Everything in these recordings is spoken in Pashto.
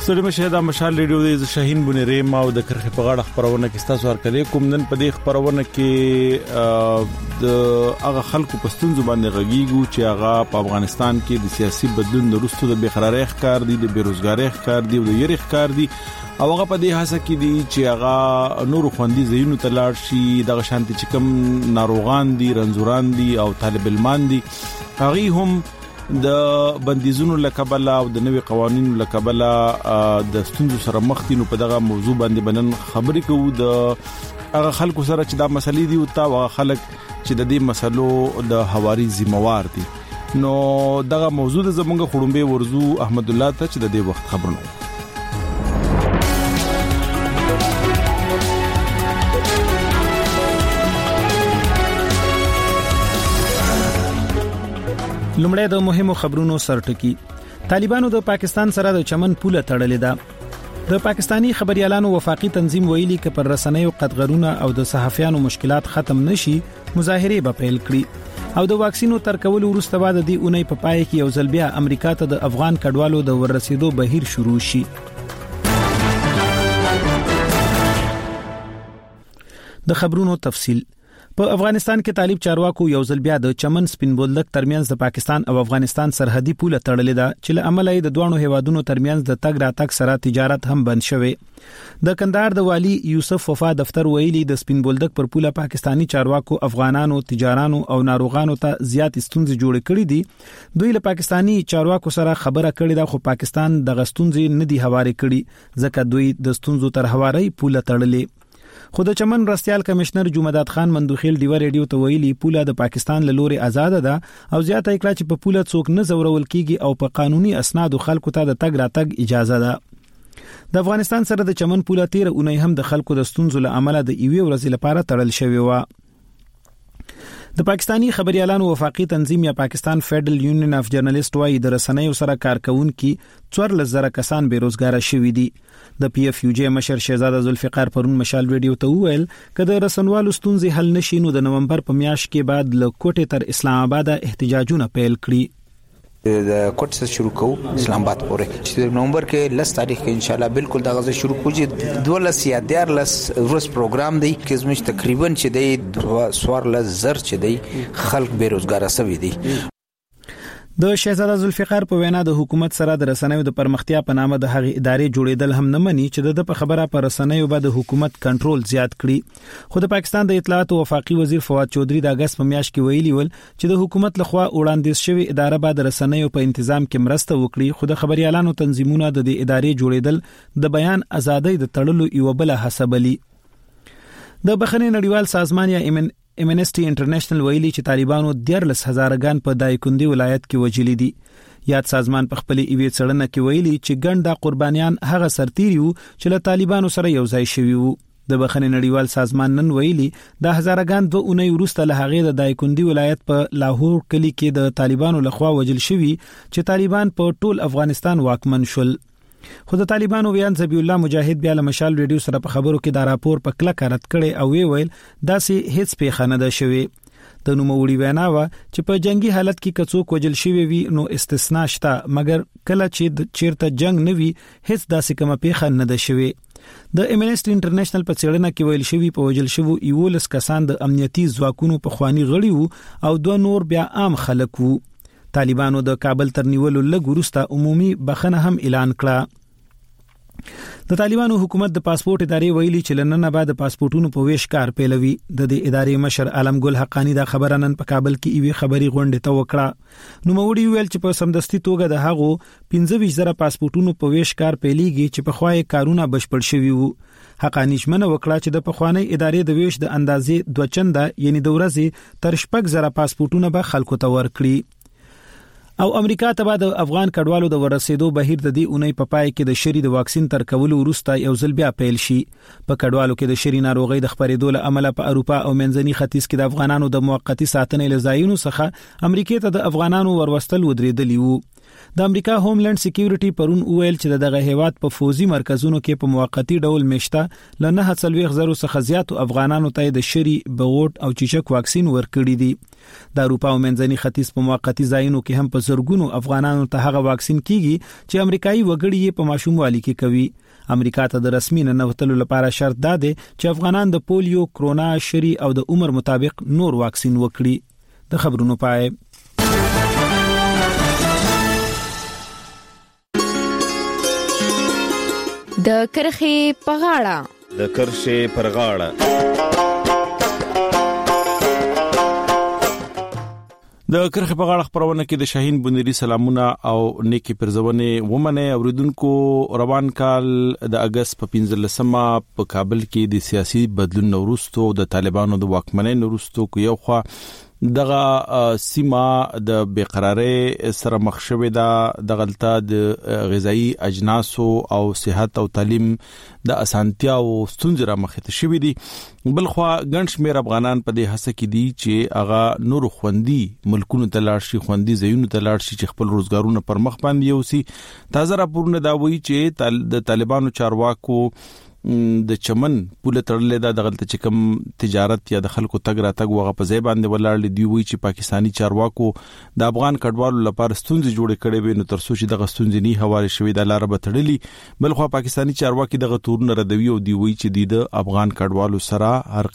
ستړي مشه د مشال ریډیو د شاهین بنيري ما او د کرخه په غاړه خبرونه کې تاسو ورکړې کوم نن په دې خبرونه کې د هغه خلکو په ستونزو باندې غږیږو چې هغه په افغانستان کې د سیاسي بدلون وروسته د بیقراری ښکار دي د بیروزګاری ښکار دي او د یری ښکار دي او هغه په دې هڅه کې دي چې هغه نور خوندي زینو ته لاړ شي د شانتي چې کوم ناروغان دي رنځوران دي او طالب علمان دي هغه هم د بندیزونو لکبل او د نوي قوانینو لکبل د ستونزو سره مخ دي نو په دغه موضوع باندې بنن خبرې کوو د هغه خلکو سره چې دا مسلې دي او تا هغه خلک چې د دې مسلو د حواري ذمہوار دي نو دغه موضوع د زمونږ خړومبه ورزو احمد الله ته چې د دې وخت خبرونه لومړی د مهمو خبرونو سرټکی طالبانو د پاکستان سره د چمن پوله تړلې ده د پاکستانی خبريالانو وفاقي تنظیم ویلي ک پر رسنیو قطغرونه او د صحافیانو مشکلات ختم نشي مظاهره به پیل کړي او د واکسینو تر کول وروسته بعد د اونۍ په پای کې یو ځل بیا امریکا ته د افغان کډوالو د ورسېدو بهیر شروع شي د خبرونو تفصیل په افغانستان کې طالب چارواکو یو ځل بیا د چمن سپین بولدک ترمنځ د پاکستان او افغانستان سرحدي پوله تړلې ده چې له عمله د دوه هیوادونو ترمنځ د تګ راتګ سره تجارت هم بند شوی د کندهار د والی یوسف وفا دفتر ویلي د سپین بولدک پر پوله پاکستانی چارواکو افغانانو تجارانو او ناروغانو ته زیات ستونزې جوړ کړې دي دوی له پاکستانی چارواکو سره خبره کړې ده خو پاکستان د غستونځې نه دی حواله کړي ځکه دوی د ستونزو تر حواري پوله تړلې خود چمن رستيال کمشنر جمعداد خان مندوخیل دیو ریډیو ته ویلي پوله د پاکستان له لوري آزاد ده او زیاته کړه چې په پوله څوک نه زورول کیږي او په قانوني اسناد خلکو ته د تګ راتګ اجازه ده د افغانستان سره د چمن پوله تیر اونۍ هم د خلکو د ستونزو له عمله د ایوي ورځې لپاره تړل شوی و د پاکستانی خبريالانو وفاقي تنظیم یا پاکستان فیډرل یونین اف جرنالست وايي د رسنیو سره کارکونکو 14,000 کسان بیروزګار شوي دي د پی اف یو جی مشر شهزاده ذوالفقار پرون مشال ویډیو ته وویل کله رسنوالو ستونزې حل نشي نو د نومبر په میاشت کې بعد له کوټې تر اسلام آباد احتجاجونه پیل کړي د کوټ څخه شروع کوو اسلام آباد پورې چې نومبر کې 10 تاریخ کې ان شاء الله بالکل دا غزه شروع کوجي 12 یا 13 ورځ پروګرام دی کې زموږ تقریبا چې دی سوار لزر چې دی خلک بیروزګار شوي دي د شهزاده ذوالفقار په وینا د حکومت سره د رسنیو د پرمختیا په نامه د هغې ادارې جوړېدل هم نه مني چې د خبره پر رسنیو به د حکومت کنټرول زیات کړي خو د پاکستان د اطلاعات او وفاقي وزیر فواد چودري د اگست په میاشت کې ویلي ول چې د حکومت لخوا وړاندیز شوی اداره به د رسنیو په تنظیم کې مرسته وکړي خو د خبريالانو تنظیمونه د ادارې جوړېدل د بیان ازادۍ د تړلو یو بل حسابلي د بخښنې نړیوال سازمان یا امنسټي انټرنیشنل ویلي چې طالبانو 14,000 غان په دایکندي ولایت کې وجلي دي یاد سازمان په خپل ایوي څړنه کې ویلي چې ګڼ د قربانيان هغه سرتیریو چې له طالبانو سره یو ځای شوي وو د بخښنې نړیوال سازمان نن ویلي د هزارګان 2 اونۍ وروسته له هغه د دایکندي ولایت په لاهور کلی کې د طالبانو لخوا وجل شوي چې طالبان په ټول افغانستان واکمن شول خو د طالبانو بیان ذبیح الله مجاهد بیا له مشال ریډیو سره په خبرو کې دا راپور په کله کارت کړي او ویل داسې هیڅ پیښه نه ده شوی د نوموړي وینا و چې په جنگي حالت کې کڅوک وجل شوی وي نو استثناء شته مګر کله چې چیرته جنگ نه وي هیڅ داسې کومه پیښه نه ده شوی د امنسټي انټرنیشنل په څېړنه کې ویل شوی په وجل شوو 11 کسان د امنیتي ځواکونو په خواني غړي وو او 2 نور بیا عام خلک وو طالبانو د کابل تر نیولو لږ وروسته عمومي بخښنه هم اعلان کړه د طالبانو حکومت د پاسپورت ادارې ویلي چې لنن بعد د پاسپورتونو په ویش کار پیلوي د دې ادارې مشر عالم ګل حقانی دا خبره نن په کابل کې ایوي خبري غونډه ته وکړه نو موړي ویل چې په سمدستي توګه د هغو 15,000 پاسپورتونو په ویش کار پیليږي چې په خوای کارونه بشپړ شوي وو حقانی شمنه وکړه چې د پخوانی ادارې د ویش د اندازې 2 چنده یعنی د ورځې تر 6,000 پاسپورتونه به خلکو ته ورکړي او امریکا ته بعد افغان کډوالو د ورسېدو بهیر د دې اونۍ په پای کې د شری د واکسین تر کولو وروسته یو ځل بیا پیل شي په کډوالو کې د شری ناروغي د خبرېدو له عمله په اروپا او منځني ختیځ کې د افغانانو د موقتی ساتنې لزاینو څخه امریکا ته د افغانانو وروستل ودرېدلی وو د امریکا هوملند سکیورټي پرون ویل چې دغه هیواد په فوزي مرکزونو کې په موقتی ډول مشته لنه 40,000 څخه زیات افغانانو ته د شری بغوټ او چیچک واکسین ورکړي دي. د اروپا او منځني ختیځ په موقتی ځایونو کې هم په زرګونو افغانانو ته هغه واکسین کیږي چې امریکایي وګړي یې په ماشوموالي کې کوي. امریکا ته د رسمي ننوتلو لپاره شرط ده چې افغانان د پولیو، کرونا، شری او د عمر مطابق نور واکسین وکړي. د خبرونو پای د کرخي پغاړه د کرخي پغاړه خبرونه کې د شاهین بنيري سلامونه او نیکی پرزونه ومنه اوریدونکو. روان کال د اگست په 15مه په کابل کې د سیاسي بدلون وروسته د طالبانو د واکمنۍ وروسته کو یو خوا دغه سیمه د بیقراری سره مخ شوې ده، د غلطه د غذایی اجناس او صحت او تعلیم د اسانتیا او ستونزې را مخې ته شوې دي. بلخوا ګڼ شمېر افغانان په دې هڅه کې دي چې هغه نور خوندي ملکونو ته لاړ شي، خوندي ځایونو ته لاړ شي چې خپل روزګارونه پر مخ باندې یوسي. تازه راپورونه دا وایي چې د طالبانو چارواکو د چمن پوله تړلې ده، د غلطه چې کوم تجارت یا د خلکو تګ را تګ وغه په ځای باندې ولاړ دي. وی چې پاکستانی چارواکو د افغان کډوالو لپاره ستونزې جوړې کړې وي، نو تر څو چې دغه ستونزې نه حواله شوي د لار به تړلې. بلخو پاکستانی چارواکي دغه تورونه ردوي او دی وی چې د افغان کډوالو سره هر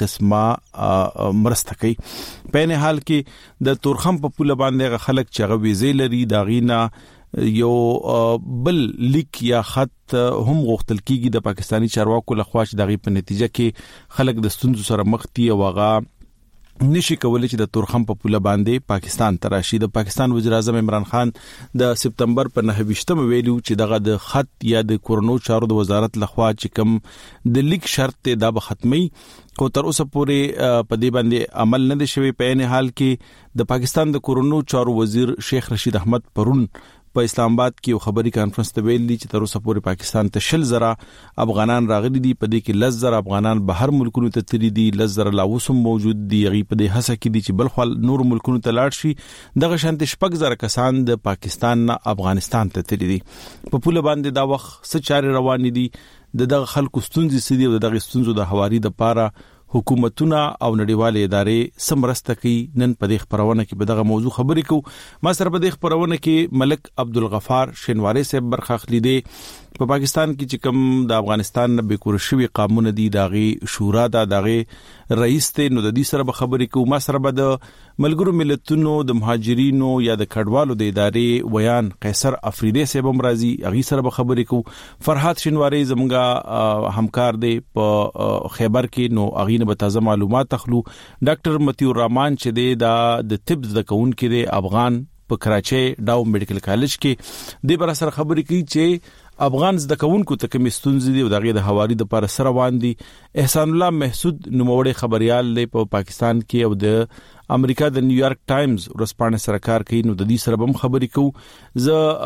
قسمه مرسته کوي. په نه حال کې د تورخم په پوله باندې خلک چې غوي ویزې لري دا غینا یو بل لیک یا خط هم غوښتل کیږي د پاکستانی چارواکو لخوا چې دغه په نتیجه کې خلک د ستونزو سره مخ دي او هغه نشي کولای چې د تورخم په پوله باندې پاکستان تراشي. د پاکستان وزیر اعظم عمران خان د سپتمبر په 9 ویلو چې دغه د خط یا د کورونو چارو د وزارت لخوا چې کوم د لیک شرط دا به ختمي کو تر اوسه پورې په دې باندې عمل نه دی شوی. په نه حال کې د پاکستان د کورونو چارو وزیر شیخ رشید احمد پرون په اسلام آباد کې یو خبري کانفرنس ته ویل دي چې تر اوسه پورې پاکستان ته 10,000 افغانان راغلي دي، په دې کې 10,000 افغانان بهر ملکونو ته تللي دي، 10,000 لا وسم موجود دي. غي په دې هڅه کې دي چې بلخوال نور ملکونو ته لاړ شي. دغه شانت 6,000 کسان د پاکستان نه افغانستان ته تللي دي. په پوله باندې دا وخت څه چارې روان دي، دغه خلکو ستونزې سدي او دغه ستونزو د حواري د پاره حکومتونه او نړیوالې ادارې سمرسته کوي. نن په دې خبرونه کې به دغه موضوع خبرې کوو. ما سره په دې خبرونه کې ملک عبدالغفار شینواری صاحب برخه اخلي دي. په پاکستان کې چې کوم د افغانستان نه بیکور شوی قانون دي داغي شورا داغي رئیس ته نو د دې سره به خبرې کوو. ما سره به د ملګرو ملتونو د مهاجرینو یا د کډوالو د ادارې ویان قیصر افریدی صاحب هم راځي، هغه سره به خبرې کوو. فرحات شینواری زمونږه همکار دی په خیبر کې، نو هغه نه به تازه معلومات اخلو. ډاکټر متیور رحمان چې دی د طب د کون کې دی افغان په کراچي ډاو میډیکل کالج کې، د بر سره خبرې کوي چې افغان زده کوونکو ته کوم ستونزې دي او دغه د حوالي د پر سره روان دي. احسان الله محسود نوموړی خبريال دی په پاکستان کې او د امریکا د نیویارک ټایمز ورسپانه سرکار کوي، نو د دې سره هم خبرې کوو.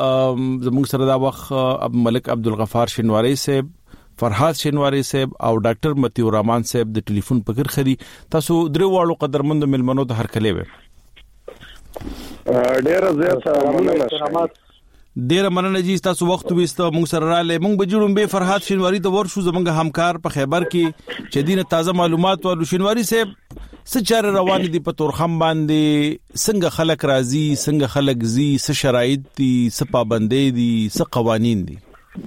زموږ سره دا وخت ملک عبدالغفار شینواری صاحب، فرحات شینواری صاحب او ډاکټر متیور رحمان صاحب د ټلیفون پکړ خري. تاسو درې واړو قدرمند ملمنو ته هر کله وي ډیر زیات ډیر مننه جی تاسو وخت وسته موږ سره رااله. موږ بجوړم به فرحات شینواری ته ورشو زمونږ همکار په خیبر کې چې دینه تازه معلومات ورو. شینواری صاحب څه چاره روان دي په تورخم باندې، څنګه خلک راضي، څنګه خلک زی، څه شرایط دي، څه پابندۍ دي، څه قوانين دي؟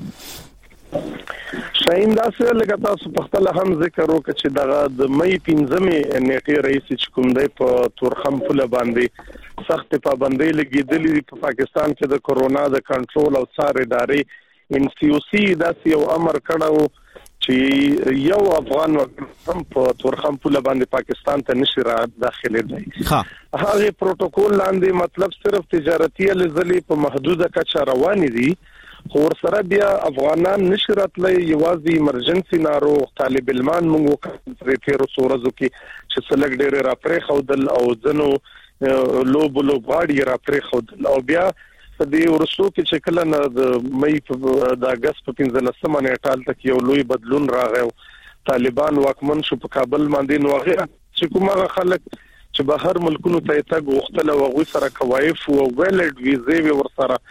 شاین داسې لکه تاسو په خپل هم ذکر وکړ چې د مې 15 نیټه رئیس چې کوم دی په تورخم پوله باندې سخت پابندۍ لګیدلې دي. په پاکستان کې د کورونا د کنټرول او څار ادارې NCOC داسې یو امر کړو چې یو افغان هم په تورخم پوله باندې پاکستان ته نشي را داخله دی. هغه پروتوکول لاندې مطلب صرف تجارتي لزلې په محدوده کچه روان دي، خو سره بیا افغانان نشرت لې یوازې ایمرجنسي ناروغ طالب علمان موږ وکړ تیر څورزو کې چې سلګ ډېر را پرې خودل او ځنو لوب غاړي را پرې خودل او بیا په دې ورسو کې چې کله د مې د اگست په 15 نیټه تک یو لوی بدلون راغی، طالبان واکمن شو په کابل باندې، نو هغه چې کومه خلک چې بهر ملکونو ته تګ وختل او غوي سره کوایف او ویلډ ویزې ورسره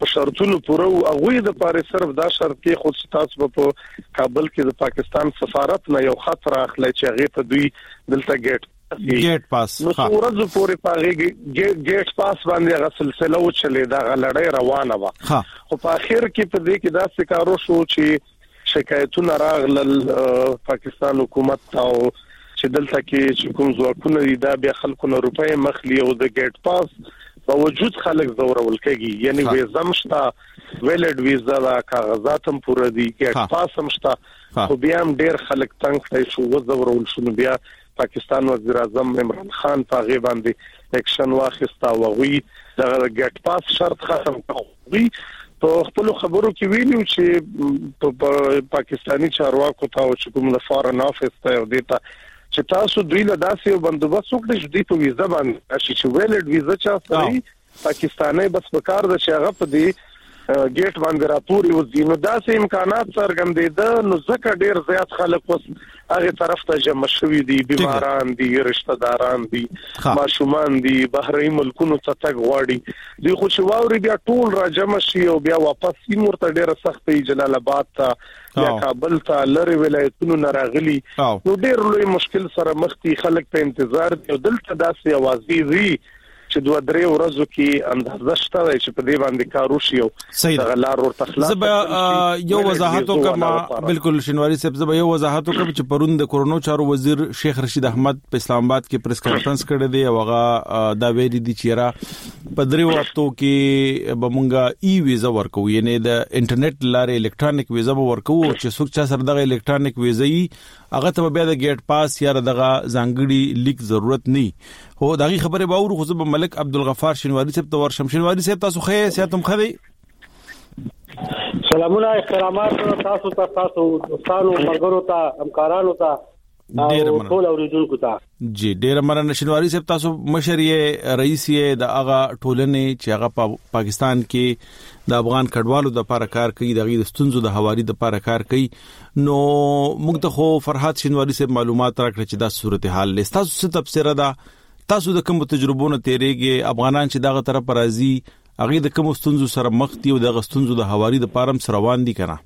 شرطونو پوره او غوی د پاره صرف دا شرط کې خود تاسو په کابل کې د پاکستان سفارت نه یو خطر اخلي چې هغه ته دوی دلته ګیټ پاس نو ورځو پورې پاره ګیټ پاس باندې هغه سلسله و چلې دا لړۍ روانه و خو په اخر کې په دې کې دا څه شو چې شکایتونه راغلل پاکستان حکومت ته چې دلته کې کوم ځواکونه دا بیا خلکو نه روپۍ مخلي او د ګیټ پاس باوجود خلک زورول کېږي یعنی ویزا مشتا ویلډ ویزا دا کاغذات هم پوره دي ګیټ پاس هم شتا خو بیا هم ډېر خلک تنګ شي شو وزورول شو بیا پاکستان وزیر اعظم عمران خان په غي باندې اکشن واخیستا او غوي د ګیټ پاس شرط ختم کړی په خپل خبرو کې ویلو چې په پاکستانی چارواکو ته او کوم د فارن افیس ته دیتا چې تاسو دوی له داسې بندوبست وکړئ چې دوی په ویزا باندې شي چې ویلډ ویزا چا سره پاکستاني بس پکار د شغه په دی ګیټ باندې راپوري وزینو داسې امکانات څرګندېده نو ځکه ډېر زیات خلک اوس هغه طرف ته جمع شوي دي بیماران دي رشتہ داران دي ماشومان دي بهري ملکونو ته تګ غواړي دوی خو شواوري بیا ټول را جمع شي او بیا واپس سیمورته ډېر سخت جلال آباد ته یا کابل ته لری ولایتونو ناراغلي نو ډېر لوی مشکل سره مخ دي خلک په انتظار دي دلته داسې اوازې وی چې دوه درې ورځو کې اندازه شته چې په دې باندې کار وشي او غلار ورته خلاص یو وضاحت وکم بالکل شنواری صاحب زبا یو وضاحت وکم چې پرون د کورونا چارو وزیر شیخ رشید احمد په اسلام آباد کې پریس کانفرنس کړی دی او هغه دا ویلي دي چې را په درې وختو کې بمونګه ای ویزا ورکو یعنی د انټرنیټ لارې الکترونیک ویزا ورکو چې څوک چا سره د الکترونیک ویزا هغه ته بیا د ګیټ پاس یا دغه ځانګړي لیک ضرورت نه هو دغه خبره باور خو زب ملک عبدالغفار شنواری صاحب تور شنواری صاحب تاسو خې سیاتم خدي سلامونه احترامات تاسو ته تاسو دوستانو مرګرو ته همکارانو ته ټول اوریدونکو ته جی ډېر مننه شنواری صاحب تاسو مشر یې رئیس یې د هغه ټولنې چې هغه پاکستان کې د افغان کډوالو د لپاره کار کوي د ستونزو د حوالې د لپاره کار کوي نو موږ ته خو فرحات شنواری صاحب معلومات راکړي چې دا صورتحال له تاسو څه تفسیر ده تاسو د کوم تجربو نه تیریږي افغانان چې دغه طرف راځي هغه د کوم ستونزو سره مخ دي او د ستونزو د حوالې د لپاره سره روان دي کنه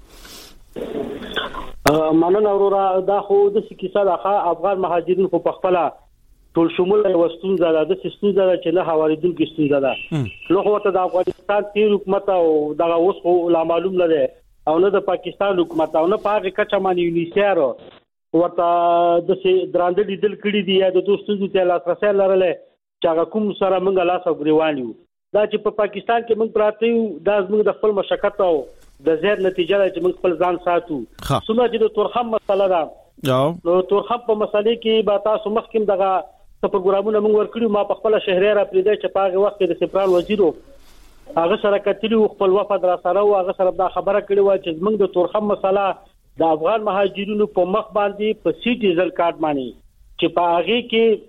مننه اورورا دا خو د کیسه د افغان مهاجرین خو په خپل ټول شمول وستون زړه د سیستم زړه چې له حواریدل کې ستون زړه نو خو ته د افغانستان تیر حکومت او دغه اوس خو لا معلوم نه ده او نه د پاکستان حکومت او نه پاره کچا مانی یونیسیارو ورته د درانده لیدل کړي دي یا د دوستو ته لاسرسي لرله چې هغه کوم سره موږ لاس او غریوان یو دا چې په پاکستان کې موږ پراته یو دا موږ د خپل مشقت او د زیر نتیجه چې موږ خپل ځان ساتو څومره چې د تورخم مسله ده نو تورخم په مسلې کې با تاسو مخکې دغه پروګرامونه موږ ورکړو ما په خپل شهري را پریده چې په هغه وخت کې د سفران وزیرو هغه سره کتلی خپل وفد را سره او هغه سره دا خبره کړې و چې موږ د تورخم مسله د افغان مهاجرینو په مخ باندې په سټیزل کارت باندې چې په هغه کې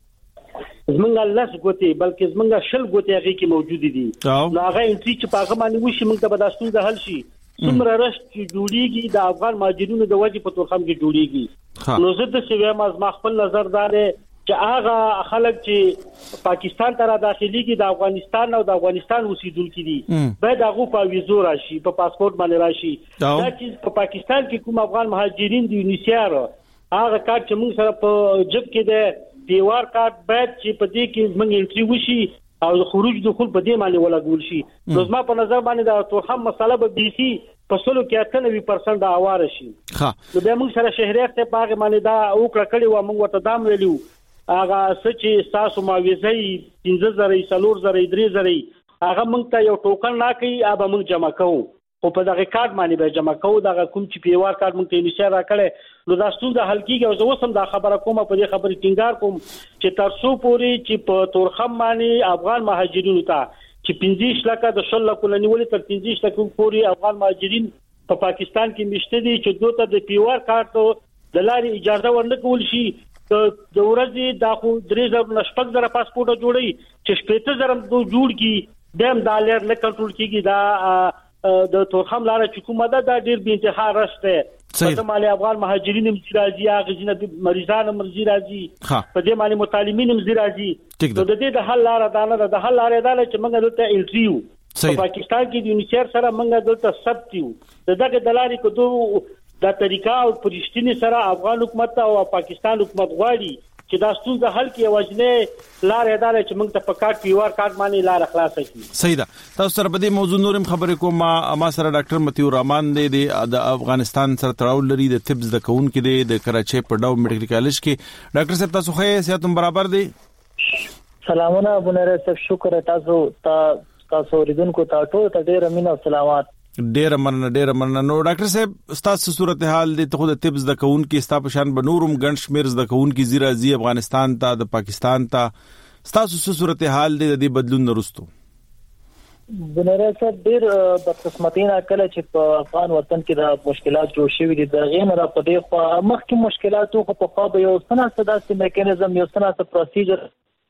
زمونږ لاس ګوتې بلکې زمونږ شل ګوتې هغه کې موجود دي نو هغه انټری چې په هغه باندې وشي موږ ته به داستون د حل شي څومره رشت چې جوړیږي د افغان مهاجرینو د وجې په تورخم کې جوړیږي نو زه د سویم از ما خپل نظر دار چې هغه خلک چې پاکستان ته را داخليږي د افغانستان او د افغانستان اوسیدونکو دي باید هغه په ویزو راشي په پاسپورت باندې راشي دا چې په پاکستان کې کوم افغان مهاجرین دي یونیسیار هغه کار چې موږ سره په جب کې ده دیوار کارت باید چې په دې کې موږ انټری وشي او خروج دخول په دې باندې ولګول شي نو زما په نظر باندې دا تورخم مسله به بي سي په سلو کې 98% د اواره شي نو به موږ سره شهريت ته پاغه باندې دا وکړه کړي و موږ ورته دام ویلو هغه سچې تاسو ماويزي 15000 4000 3000 هغه موږ ته یو ټوکن راکړي هغه موږ جمع کوو او په دغه کارت باندې به جمع کوو دا کوم چې پیوار کارت موږ ته نشه راکړي نو دا ستون د حلقيږي او زه وسم دا خبره کومه په دې خبرې ټینګار کوم چې ترسو پوری چې په تورخم باندې افغان مهاجرینو ته چې 15 لکه د 16 لکه لنیولې تر 15 لکه پوری افغان مهاجرین په پاکستان کې مشته دي چې دوی ته د پیوار کارت د لارې اجازه ورنکول شي د ورځې دا خو 3000 نشپک زره پاسپورت جوړي چې 15000 جوړ کی دیم ډالر نه کنټرول کیږي دا د تورخم لاره چې کومه ده ډیر به انتها راشته په مالي افغان مهاجرین مزراجي هغه جنبي مریضان مزراجي په دې مالي مطالبین مزراجي نو د دې د حل لاره دانه د حل لاره دانه چې موږ دلته انټریو په پاکستان کې د یونیسر سره موږ دلته ثبتیو دغه دلاري کوو دا طریقہ او پرشتینی سره افغان حکومت او پاکستان حکومت غواړي چې دا ستونزه حل کې وجنه لار اداره چې موږ ته په کارت پیوار کارت باندې لار خلاص کړي. صحیح ده. تاسو سره په دې موضوع نورم خبرې کوم. ما سره ډاکټر متیو رحمان دی د افغانستان سره تړاو لري د طب زده کوونکو دی د کراچۍ په ډاو میډیکل کالج کې. ډاکټر صاحب تاسو خو صحت برابر دی؟ سلامونه ابونره صاحب شکر تاسو ریدونکو ته ټول ډیر مینه او سلامات. ډیر مننه. نو ډاکټر صاحب ستاسو صورتحال د خود طب زده کوونکو ستا په شان بنورم ګڼ شمیر زده کوونکو زیرازي افغانستان ته د پاکستان ته ستاسو صورتحال د دې بدلون نرستو؟ بنره صاحب ډیر بدقسمتینا کله چې په افغان وطن کې د مشکلات جوړ شوي دي د غیر را په دې خو مخکې مشکلاتو په خو به یو څنګه ستاسو میکانیزم یو څنګه پروسیجر.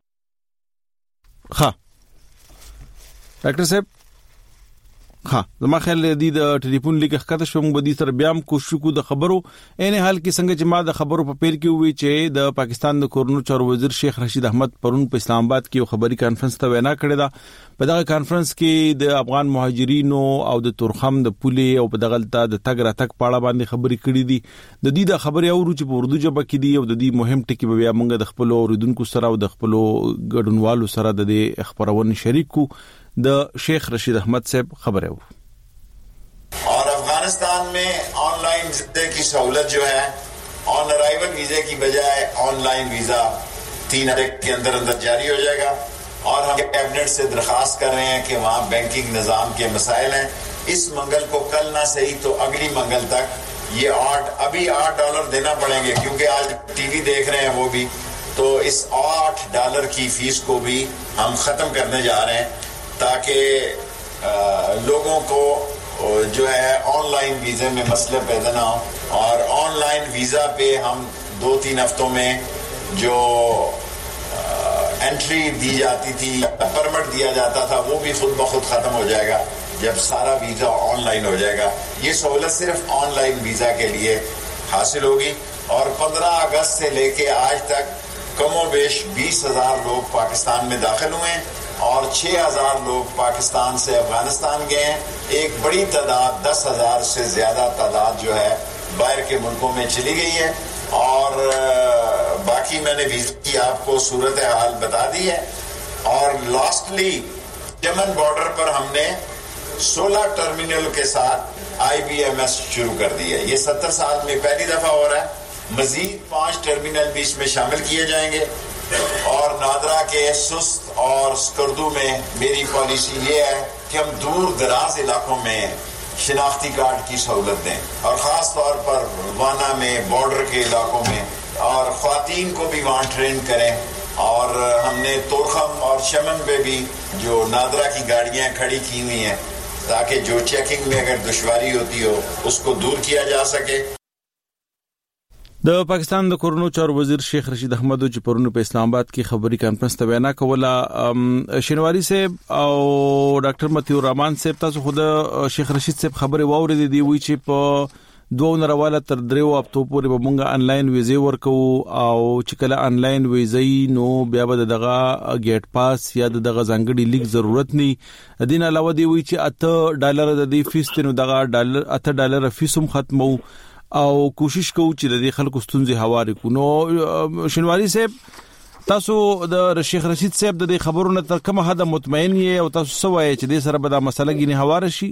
ها ډاکټر صاحب زما خیال دی د ټلیفون لیک ښکته شوم بدی سره بیا هم کوشش کو د خبرو ان حال کې څنګه چې ما د خبرو په پیل کې وی چې د پاکستان د کورونو چارو وزیر شیخ رشید احمد پرون په اسلام آباد کې یو خبري کانفرنس ته وینا کړې ده. په دغه کانفرنس کې د افغان مهاجرینو او د تورخم د پولې او په دغلطه د تګ را تک پاړه باندې خبري کړې دي. د دې د خبري اورو چې په اردو ژبه کې دي او د دې مهم ټکی به بیا موږ د خپل اوریدونکو سره او د خپل ګډونوالو سره د دې خبرونه شریک کو. د شیخ رشید احمد صاحب خبره و. और अफगानिस्तान में ऑनलाइन वीजे की सहूलत जो है ऑन अराइवल वीजे की बजाय ऑनलाइन वीजा 3 हफ्ते के अंदर जारी हो जाएगा. और हम कैबिनेट से दरखास्त कर रहे हैं कि वहाँ बैंकिंग निज़ाम के मसाइल हैं. इस मंगल को कल ना सही तो अगली मंगल तक ये अभी $8 देना पड़ेंगे क्योंकि आज टीवी देख रहे हैं वो भी. तो इस $8 की फीस को भी हम ख़त्म करने जा रहे हैं ताकि लोगों को जो है ऑनलाइन वीजे में मसले पैदा ना हो. और ऑनलाइन वीजा पे हम 2-3 हफ्तों में जो एंट्री दी जाती थी, परमिट दिया जाता था, वो भी खुद ब खुद खत्म हो जाएगा जब सारा वीजा ऑनलाइन हो जाएगा. ये सहूलत सिर्फ ऑनलाइन वीजा के लिए हासिल होगी. और 15 अगस्त से लेके आज तक कमोबेश 20,000 लोग पाकिस्तान में दाखिल हुए हैं और 6,000 लोग पाकिस्तान से अफगानिस्तान गए हैं. एक बड़ी तादाद 10,000 से ज्यादा तादाद जो है बाहर के मुल्कों में चली गई है. और बाकी मैंने वीजा की आपको सूरत हाल बता दी है. और लास्टली यमन बॉर्डर पर हमने 16 टर्मिनल के साथ IBMS शुरू कर दी है. ये 70 साल में पहली दफा हो रहा है. मजीद 5 टर्मिनल भी इसमें शामिल किए जाएंगे. और नादरा के सुस्त और स्कर्दू में मेरी पॉलिसी ये है कि हम दूर दराज इलाकों में शिनाख्ती कार्ड की सहूलत दें और ख़ास तौर पर वाना में बॉर्डर के इलाकों में और ख़वातीन को भी वहाँ ट्रेन करें. और हमने तोरखम और शमन पे भी जो नादरा की गाड़ियाँ खड़ी की हुई हैं ताकि जो चेकिंग में अगर दुश्वारी होती हो उसको दूर किया जा सके. د پاکستان د کورونو چارو وزیر شیخ رشید احمد چې پرونه په اسلام آباد کې خبري کانفرنس ته وینا کوله. شینواری صاحب او ډاکټر متیو رحمان صاحب تاسو خود شیخ رشید صاحب خبره واورېدې دی وی چې په 2 نرواله تر 3 هفتو پورې به مونږه انلاین ویزه ورکو او چې کله انلاین ویزه نو بیا به دغه گیټ پاس یا دغه ځانګړي لیک ضرورت نه. دین علاوه دی وی چې $8 د دې فیس ته نو دغه $8 فیسوم ختمو او کوشش کوو چې د دې خلکو ستونزې هواري کو. نو شینواری صاحب تاسو د شیخ رشید صاحب د خبرونو تر کومه حد مطمئن یې او تاسو څه وایي چې د سره به دا مسله غینه هواره شي؟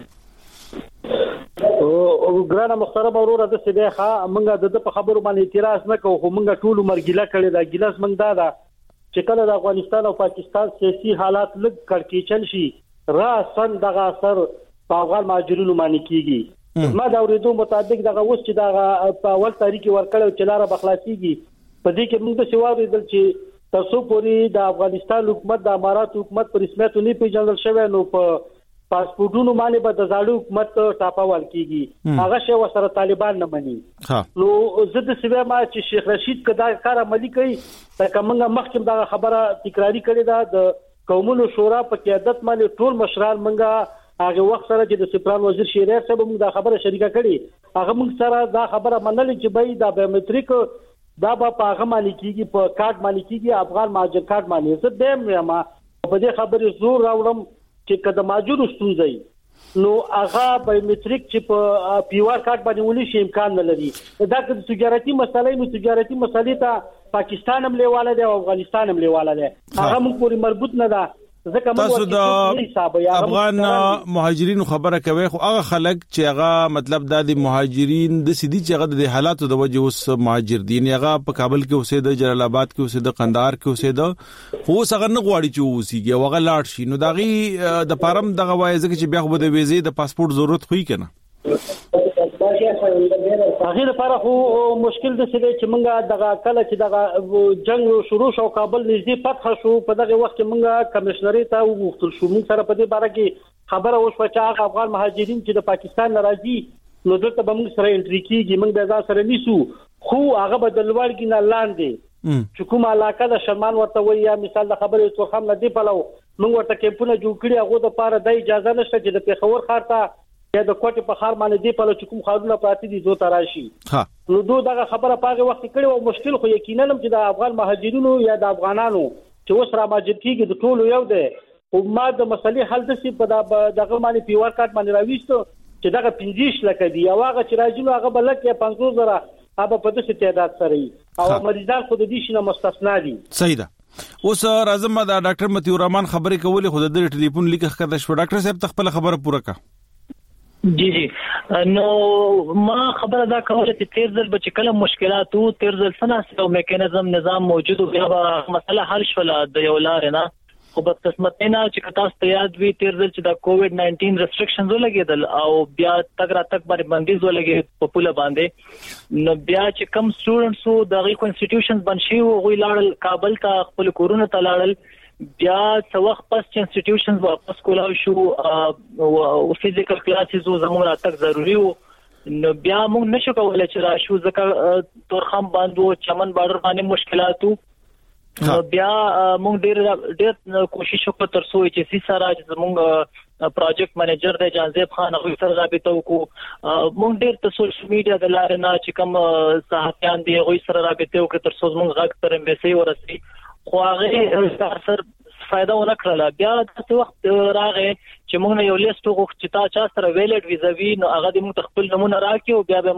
او ګرانه محترم اورور د څه دی ښه موږ د په خبرو باندې اعتراض نه کوو خو موږ ټول مرګیله کړی دا ګیلاس موږ دا چې کله د افغانستان او پاکستان سیاسي حالات لږ کړکېچل شي راسن دغه اثر په افغان مهاجرینو باندې کیږي. ما دا ورېدو مطابق دغه اوس چې دا په اول تاریخ ورکړل چې لاره بخلاصيږي په دې کې موږ د سواد دل چې تاسو پوری د افغانستان حکومت د امارات حکومت پر رسمیت نه پیژندل شوی نو په پاسپورتونو باندې به د زاړو حکومت ټاپول کیږي هغه شی وسره طالبان نه مني. نو زه د سوي ما چې شیخ رشید کدا کار عملی کوي دا کومه مخکې دا خبره تکراری کړې ده د قومونو شورا په قیادت باندې ټول مشران منګه هغه وخت سره چې د سپران وزیر شیریر صاحب موږ دا خبره شریکه کړي هغه موږ سره دا خبره منل چې به دا بایومټریک دا په هغه باندې کیږي په کارت باندې کیږي افغان مهاجر کارت باندې زه دیم ما په دې خبرې زور راوړم چې کله ماجور ستونزې نو هغه بایومټریک چې په پی آر کارت باندې ولې شي امکان نه لري. دا که تجارتي مسلې نو تجارتي مسلې ته پاکستان هم لیواله دی او افغانستان هم لیواله دی. هغه موږ پورې مربوط نه ده. تاسو د افغان مهاجرینو خبره کوي خو هغه خلک چې هغه مطلب د مهاجرین د سيدي چې هغه د حالاتو د وجه اوس مهاجر دي نه هغه په کابل کې اوسېده جلال آباد کې اوسېده قندهار کې اوسېده خو څنګه نه غواړي چې اوسېږي او هغه لاړ شي نو داغي د پارم دغه وایي ځکه چې بیا خو د ویزې د پاسپورت ضرورت خوې کنه هغه لپاره خو مشکل د څه دی چې موږ دغه کله چې دغه جنگ شروع شو کابل نږدې فتح شو په دغه وخت کې موږ کمشنري ته وغوښتل شو موږ سره په دې باره کې خبره وشوه چې هغه افغان مهاجرین چې د پاکستان راځي نو دلته به موږ سره انټری کیږي موږ د ځان سره نیسو خو هغه بدل ورګي نه لاندې چې کوم علاقه د شرمان ورته وي یا مثال د خبرې تو هم نه دی پلو موږ ورته کېپونه جوړ کړی هغه د پاره د اجازه نشته چې د پیښور ښار ته یا د کوټې په ښار باندې دی په کوم خاورونه پاتې دي زو تراشي نو دوه دغه خبره پاغه وخت کړي او مشکل خو یقینا چې د افغان مهاجرینو یا د افغانانو چې اوس را ماجر کیږي د ټولو یو دی او ما د مسلې حل د سی په دغه باندې پی آر کارت باندې راويستو چې دغه 15 لک دی او هغه چې راځي نو هغه بلک یا 50000 هغه په دې تعداد سره او مریضان خود دې شنه مستثنا دي. صحیح ده. اوس راځم دا ډاکټر متیو الرحمن خبرې کولې خود د ټلیفون لیک خبره شو ډاکټر صاحب خپل خبره پوره کا. جی نو ما خبره دا کوله چې تیر ځل به کله مشکلات او تیر ځل سناسو میکانیزم نظام موجود او بیا مسله حل شول د یو لارې نه خو په قسمت نه چې تاسو ته یاد وي تیر ځل چې د کووډ 19 ریستریکشنز ولګیدل او بیا تک باندې بندیز ولګي په پوله باندې نو بیا چې کم سټوډنټس او د غي انسټیټیوشنز بنشي او غوي لاړل کابل ته خپل کورونه ته لاړل بیا څو وخت پس چې انسټیټیوشنز واپس کولای شو او فزیکل کلاسز زموږ راتګ ضروری وو نو بیا موږ نشو کولای چې راشو ځکه تورخم باندې چمن بارډر باندې مشکلاتو بیا موږ ډېر کوشش وکړو تر څو چې سي سره زموږ پروجیکټ منیجر د جانزیب خان هغه سره رابطه وکړو موږ ډېر د سوشل میډیا د لارې نه چې کوم صحافیان دي هغه سره رابطه وکړو تر څو موږ غږ تر امبیسي ورسي خو هغه اثر فائدہ ونکړه بیا د وخت راغې چې موږ یو لیست وغوښت چې تا چا سره ویلډ ویزاوی نو هغه د موږ خپل نمونه راکې او بیا به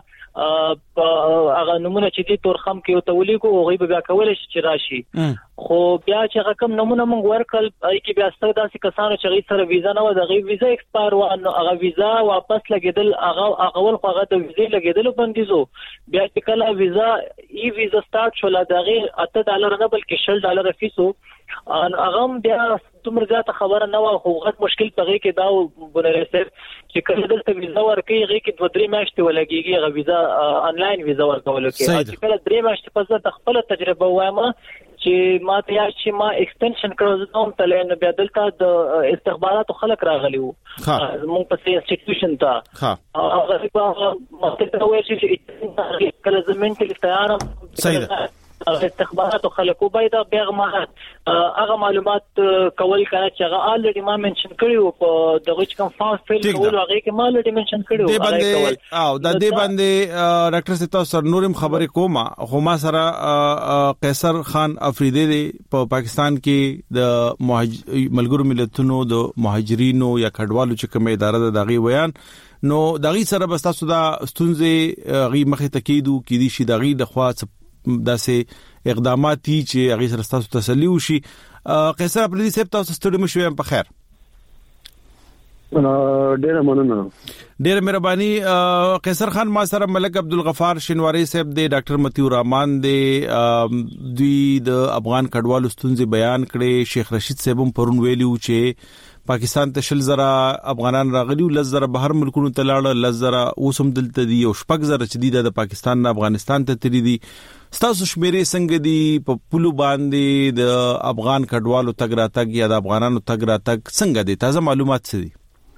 موږ هغه نمونه چې د تورخم کې او تولې کو هغه به بیا کولای شي چې راشي خو بیا چې هغه کوم نمونه موږ ورکل کې بیا ستاسو داسې کسانو چې غي سره ویزا نه و د غي ویزا ایکسپایر و نو هغه ویزا واپس لګیدل هغه اول خو هغه د ویزا لګیدل بندیزو بیا چې کله ویزا ویزا سٹارټ شول دغه $8 نه بلکې $10 فیسو هغه بیا تمر زیاته خبره نه و خو غټ مشکل پغې کې دا بنرسر چې کله دلته ویزا ورکې غي کې 2-3 میاشتې ولګيږي غو ویزا انلاین ویزا ورکول کې چې کله 3 میاشتې پس د خپل تجربه وایم چې ما ته یا چې ما ایکستنشن کړو نو تل نه بیا دلته د استخباراتو خلک راغلی وو موږ په انسټیټیوشن ته هغه په مخکې وایي چې کله زمين ته تیار صحیح استخباراتو خلکو باید بیا هغه معلومات کول کنه چې هغه الریډي ما منشن کړیو په دغه کوم فاز فیل کول هغه کې ما الریډي منشن کړیو دې باندې او د دې باندې ډاکټر ستاسو سره نورم خبرې کومه خو ما سره قیصر خان افریدی په پاکستان کې د ملګرو ملتونو د مهاجرینو یا کډوالو چې کومه اداره د دغه بیان نو دغه سره بس تاسو دا ستونزې غي مخه تکیدو کې دي شي دغه د خوا داسې اقدامات دي چې هغه سره تاسو تسلی وشي قیصر افریدی صاحب تاسو ستړي مشوي په خیر ډیره مننه ډیره مهرباني قیصر خان ما سره ملک عبدالغفار شینواری صاحب دی ډاکټر متیو الرحمن دی دوی د افغان کډوالو ستونزې بیان کړي شیخ رشید صاحب هم پرون ویلو چې پاکستان ته 10,000 افغانان راغلي او 10,000 بهر ملکونو ته لاړل 10,000 اوسم دلته دي او 6,000 چې دي د پاکستان نه افغانستان ته تللي دي ستاسو شمیرې څنګه دي په پلو باندې د افغان کډوالو تګ راتګ یا د افغانانو تګ راتګ څنګه دي تازه معلومات څه دي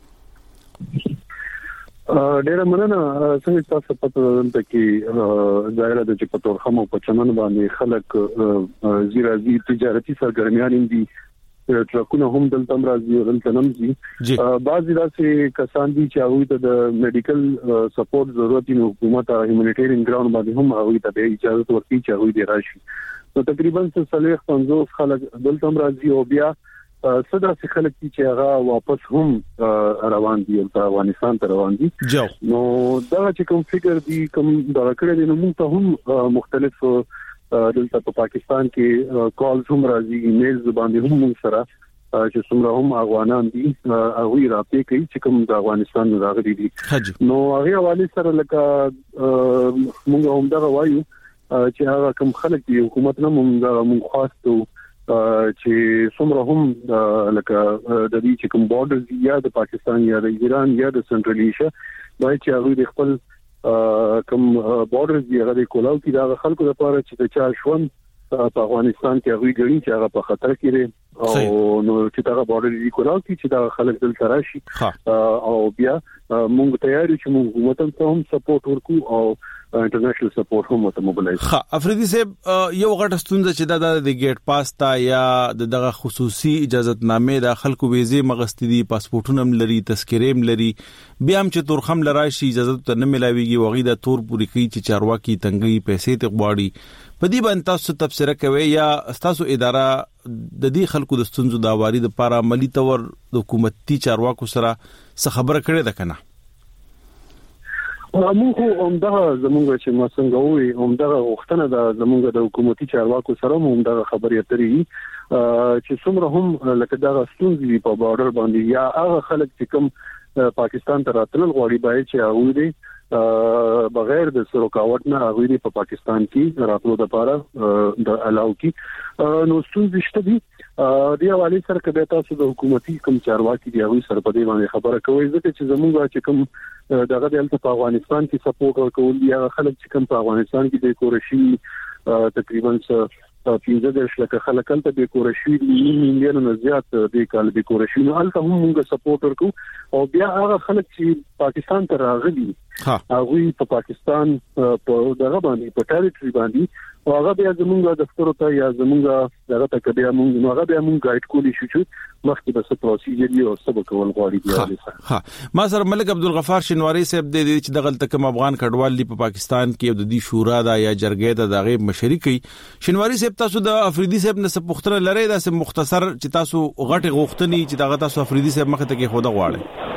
ډیره مننه څنګه تاسو په دلته کې ظاهر ده چې په تورخم او په چمن باندې خلک زیرازي تجارتي سرګرمیان دي ټرکونه هم دلته راځي دلته نمځي بعضی داسې کسان دي چې هغه ته د میډیکل سپورټ ضرورت دی حکومت هیومانیټیرین ګراوند باندې هم هغه ته اجازه ورکړي چې هغه دی راشي نو تقریبا 350 خلک دلته راځي او بیا صدا څخه خلک چې هغه واپس هم روان دي افغانستان ته روان دي نو دا چې کوم فکر دي کوم دا کړی دي نو موږ ته هم مختلف دلته په پاکستان کې کالز هم راځي ایمیلز باندې هم موږ سره چې څومره هم افغانان دي هغه راپې کوي چې کوم د افغانستان راغلي دي نو هغه حواله سره لکه موږ هم دا وایو چې هغه کوم خلک دي حکومت نه موږ خاصو چې څومره هم لکه د دې چې کوم بارډر دي یا د پاکستان یا د ایران یا د سنټرل ایشیا باید چې هغه د خپل کوم بارډر دی هغه د کولاو کې د خلکو لپاره چې د چا ژوند په افغانستان کې هغه غړي چې هغه په خطر کې دي او نو چې دا بارډر دی کولاو کې چې دا خلک دلته راشي او بیا موږ تیار یو چې موږ حکومت ته هم سپورټ ورکو او انټرنیشنل سپورټ هم ته موبلایز. افریدي صاحب یو غټ ستونزه چې دا د گیټ پاس تا یا دغه خصوصي اجازهتنامه د خلکو ویزه مغستې دي پاسپورټونه لري تذکرې لري بیا هم چې تورخم لراشي اجازه ته نه ملاويږي وغي د تور پوری کوي چې چارواکي تنګي پیسې ته غواړي په دې باندې تاسو تبصره کوي یا تاسو اداره د دې خلکو د ستونزو د اواري د لپاره عملی تور د حکومتي چارواکو سره څه خبره کړې ده کنه موږ همدغه زمونږ چې ما څنګه وي همدغه وختونه د زمونږ د حکومتي چارواکو سره همدغه خبرې اترې چې څومره هم لکه دا ستونزې په بارډر باندې یا هغه خلک چې کوم پاکستان ته راتلل غواړي باید چې هغه دې بغیر د سروکاوت نه هغه په پاکستان کې راتلو لپاره د الاو کې نو ستونزې شته دي دی حواله سره کبه تاسو د حکومتي کوم چارواکي دی هغه سره په دې باندې خبره کوي ځکه چې زموږ چې کوم دغه دلته په افغانستان کې سپورټ ورکول دي هغه خلک چې کوم په افغانستان کې د کورشي تقریبا 15 لکه خلک ته د کورشي میلیون نه زیات د کال د کورشي نو الته هم موږ سپورټ ورکو او بیا هغه خلک چې پاکستان ته راغلي هغه په پاکستان په دغه باندې په ټریټوري باندې او هغه بیا زمونږ دفتر ته یا زمونږ دغه ته بیا موږ نو هغه بیا موږ ګایډ کولی شو چې مخکې د څه پروسیجر دی او څه کول غواړي بیا ما سره ملک عبدالغفار شینواری صاحب د دې چې دغه تکم افغان کډوال دی په پاکستان کې د دې شورا دا یا جرګې دا دغه مشرکی شینواری صاحب تاسو د افریدي صاحب نه څه پوښتنه لرئ دا سه مختصر چې تاسو غټي غوښتنی چې دغه تاسو افریدي صاحب مخ ته کې خوده غواړي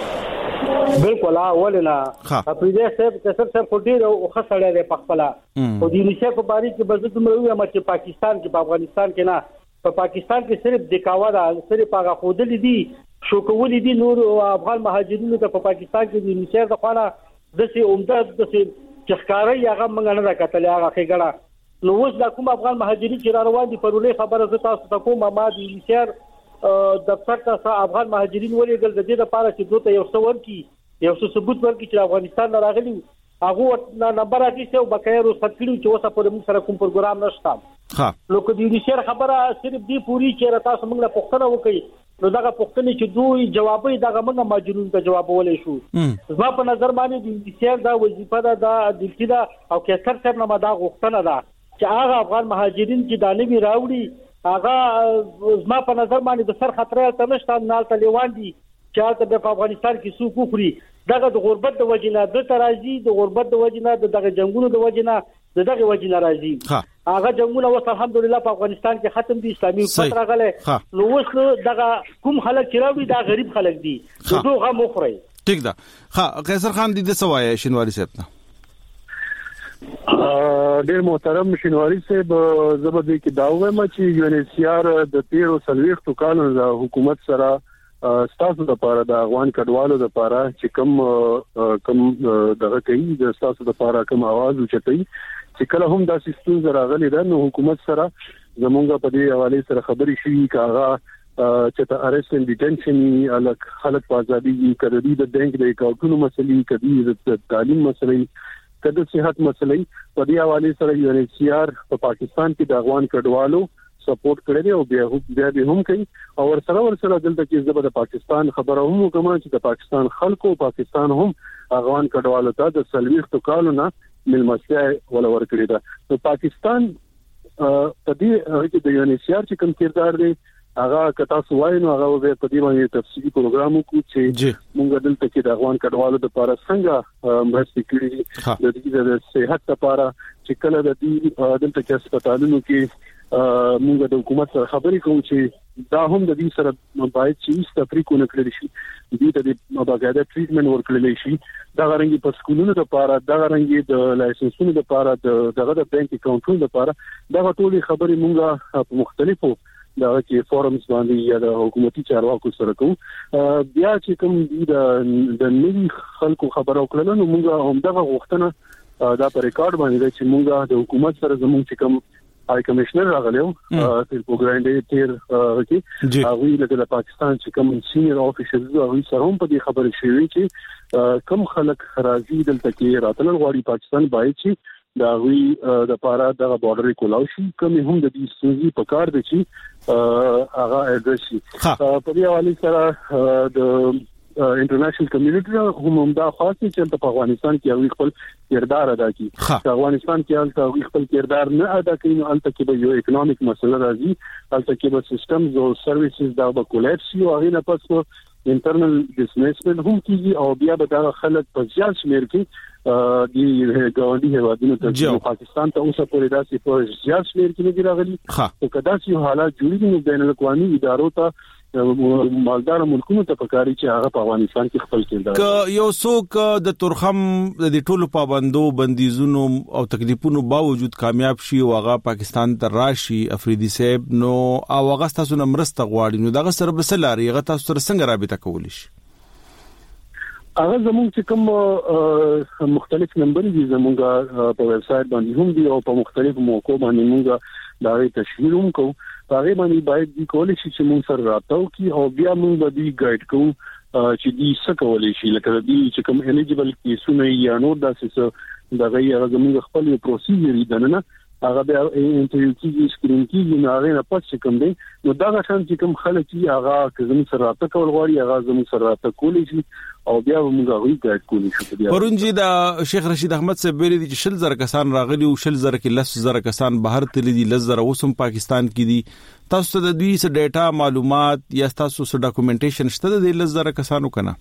بالکل اولنا افریدي صاحب کسر صاحب خو ډیر او خسړی دی په خپل او د نشه په باری کې بزد مروي ما چې پاکستان کې په افغانستان کې نه په پاکستان کې صرف دکاوا دا صرف هغه خودل دي شو کول دي نور افغان مهاجرینو ته په پاکستان کې د نشه د خانه د سي عمده د سي چخکاري هغه منګ نه راکتل هغه خېګړه نو اوس د کوم افغان مهاجرین چې روان دي پرولې خبره زه تاسو ته کوم ما د نشه دفتر ته افغان مهاجرین ولېګل د دې لپاره چې دوی یو څور کې یو څه ثبوت ورکړي چې افغانستان راغلي هغه نمبر اټیسه او بقایا رخصت کړي چې اوسه پر موږ سره کوم پروګرام نشته نو کدی دې شهر خبره صرف دی پوری چې تاسو موږ له پښتنه وکړي نو دا پښتنه چې دوی جوابي دا موږ ماجرون ته جواب ولې شو زما په نظر باندې د شهر دا وظیفه ده د دلتیدا او کثر سره نه دا غوښتنه ده چې هغه افغان مهاجرین چې دانوي راوړي هغه زما په نظر باندې د سر خطر ته نشته نه ته لیوان دي چې په افغانستان کې سو کوخري دغه د غربت د وجنه د ترازی د غربت د وجنه دغه جنگونو د وجنه دغه وجنه راځي هغه جنگونه اوس الحمدلله په افغانستان کې ختم دي اسلامي حکومت راغله نو اوس دغه کوم خلک چې راوي دا غریب خلک دي دوغه مخري ټیک ده قیصر خان دې سوای شینواری صاحب ته ډېر محترم شینواری صاحب زبردي کې دا وایم چې یونیسیار د 13 کالو د حکومت سره ستاسو لپاره د افغان کډوالو لپاره چې کم دغه کوي د ستاسو لپاره کوم आवाज اوچتای چې کله هم د سیستم راغلي ده نو حکومت سره زمونږ په دې حواله سره خبرې شي کاغه چې ته ارست ان ډیټنشن الک خلک په ازادي کړي د بانک د اکاونټونو مسلې کړي د تعلیم مسلې کده صحت مسلې په دې حواله سره یونیسیار په پاکستان کې د افغان کډوالو سپورټ کړی او بیا به هم کوي او ورسره دلته کې زبر د پاکستان خبره هم کوم چې د پاکستان خلکو پاکستان هم افغان کډوالو ته د سلويخت کالو نه ملمسیا ولا ورکړی دا نو پاکستان په دې کې د یونیسیار چې کوم کردار دی هغه کتا سوای نو هغه به په دې باندې تفصیلی پروګرام وکړو چې موږ دلته کې د افغان کډوالو لپاره څنګه مرستې کړې د دې د صحت لپاره چې کله د دې دلته کې هسپتالونو کې موږ د حکومت سره خبرې کوو چې دا هم د دې سره باید چې تفریق ونکړي شي دې د باقاعده ټریټمنټ ورکړل شي دا غرنګي په سکولونو لپاره دا غرنګي د لایسنسونو لپاره دغه د بانک اکاونټونو لپاره دا ټولې خبرې موږ په مختلفو دا چې فورمز باندې یا د حکومتي چارواکو سره کوو بیا چې کوم د نوي خلکو خبرو کړل نو موږ هم دا غوښتنه دا په ریکارډ باندې چې موږ د حکومت سره زموږ چې کوم هاي کمشنر راغلیو تر پروګرام تیر کې هغه د پاکستان چې کوم سینیئر افیسرز هغه سره هم په دې خبرې شوي چې کم خلک راځي دلته کې راتلل غواړي پاکستان باید چې دا وی د پارا د بارډر کولاو شي کوم هم د دې سوزي په کار دي چې هغه اډرس شي په دې حواله سره د انټرنیشنل کمیونټي هم دا خاصه چې په افغانستان کې یو خپل کردار ادا کړي چې افغانستان کې هلته خپل کردار نه ادا کړي نو هلته کې به یو اکونومیک مسله راځي هلته کې به سیستمز او سرویسز دا به کولیپس یو هغه نه پس انټرنل ډیسمیسمنت هم کیږي او بیا به دا خلک په ځان شمیر کې د ګاونډي هیوادونو ته پاکستان ته اوسه پورې داسې په ځان شمیر کې نه راغلي او کدا چې حالات جوړیږي نو بین الاقوامي ادارو ته مالدار ملکونو ته پکاري چې هغه په افغانستان کې خپل کېدل ک یو څوک د تورخم د ټولو پابندو بندیزونو او تکلیفونو باوجود کامیاب شي او هغه پاکستان ته راشي افریدي صاحب نو او هغه تاسو نه مرسته غواړي نو دغه سره بسلاري هغه تاسو سره څنګه رابطه کولی شي هغه زموږ چې کوم مختلف نمبر دي زموږ په ویب سټ باندې هم دي او په مختلفو موقعو باندې موږ دا تشویق هم کوو هغه باندې باید د کولای شي چې موږ سره راتاو کی او بیا موږ به دی ګایډ کوو چې دې څه کولای شي لکه دې چې کوم الیجیبل کیسونه یا نور داسې دغه یو زموږ خپل پروسیجر دی نه هغه به انټرویو کې سکرین کې نه هغه نه پاتې کوم دی نو دا غشان چې کوم خلک چې هغه زموږ سره راتاو کول غواړي هغه زموږ سره راتاو کولی شي او بیا موږ هغه ګایډ کولی شو پرونجي دا شیخ رشید احمد صاحب ویلي دي چې 10,000 کسان راغلي او 10,000 کې 10,000 کسان بهر تللي دي 10,000 اوسم پاکستان کې دي تاسو ته د دوی څخه ډیټا معلومات یا تاسو څخه ډاکومېنټیشن شته د 10,000 کسانو کنه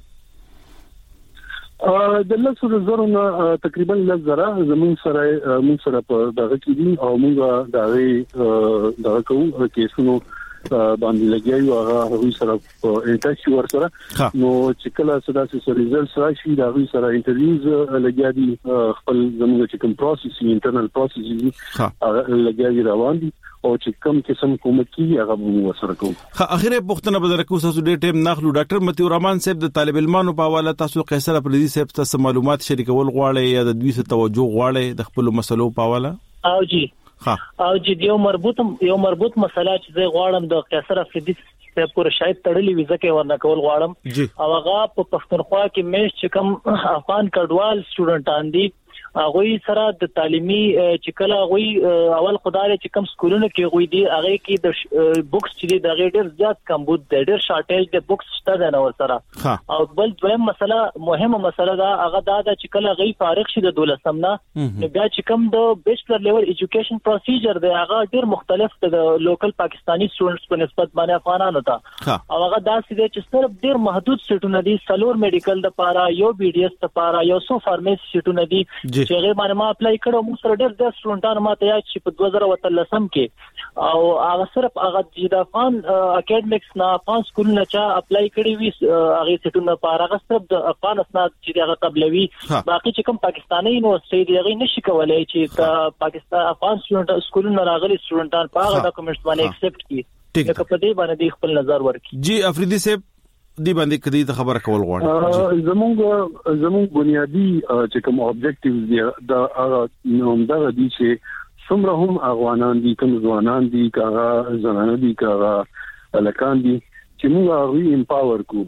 د لاسو زرونه تقریبا 10,000 زمون سره په دغه کې دي او موږ دغه کوو کیسونو باندې لګیایو هغه سره انټاکټ ور سره نو چې کله سداسي ریزلټس راشي دا وی سره انټرویوز لګیادي خپل زموږ چې کوم پروسس انټرنل پروسس لګیادي روان دي او چې کوم قسم کومکی هغه موږ سره کوو اخیره پښتنه بدر کو تاسو ډېر ټیم ناخلو ډاکټر متي الرحمن صاحب د طالب علمانو په حواله تاسو قیصر افریدي صاحب تاسو معلومات شریکول غواړئ یا د دوی څخه توجه غواړئ د خپل مسلو په حواله او جی یو مربوط مسله چې زه غواړم د قیصر افریدي صاحب پور شاید تړلې ویزه کې ورنه کول غواړم او هغه په پښتونخوا کې مېش چې کوم افغان کډوال سټوډنټان دي هغه سره د تعلیمي چې کله هغه اول خدای چې کوم سکولونو کې غوي دي هغه کې د بوکس چې د ډېر زیات کمبود د ډېر شارټیج د بوکس شته نه ورسره او بل دویم مسله مهمه مسله دا هغه دا چې کله غي فارغ شي د دولسم نه بیا چې کوم د بیچلر لیول ایجوکیشن پروسیجر دی هغه ډېر مختلف د لوکل پاکستانی سټوډنټس په نسبت باندې افغانانو ته او هغه داسې دی چې صرف ډېر محدود سیټونه دي سلور میډیکل د پاره یو بي ډي اس د پاره یو سو فارمیسي سیټونه دي چې هغه باندې ما اپلای کړو موږ سره ډېر د سټوډنټانو ماته یا چې په 2013 کې او هغه صرف هغه د افغان اکیډمیکس نه افغان سکول نه چا اپلای کړی وي هغه سټوډنټ لپاره هغه صرف د افغان اسناد چې هغه قبلوي باقي چې کوم پاکستاني یونیورسيټي دی هغه نشي کولای چې پاکستان افغان سټوډنټ سکولونو راغلي سټوډنټان په هغه ډاکومېنټس باندې ایکسپټ کړي لکه په دې باندې خپل نظر ورکړي جی افریدي صاحب دی باندې کدي ته خبر کول غواړم زموږ بنیادی چې کوم اوبجیکټیوز دی دا نوم دا دي چې څومره هم افغانان دي کوم ځوانان دي کاغه زنانه دي کاغه لکان دي چې موږ هغه امپاور کو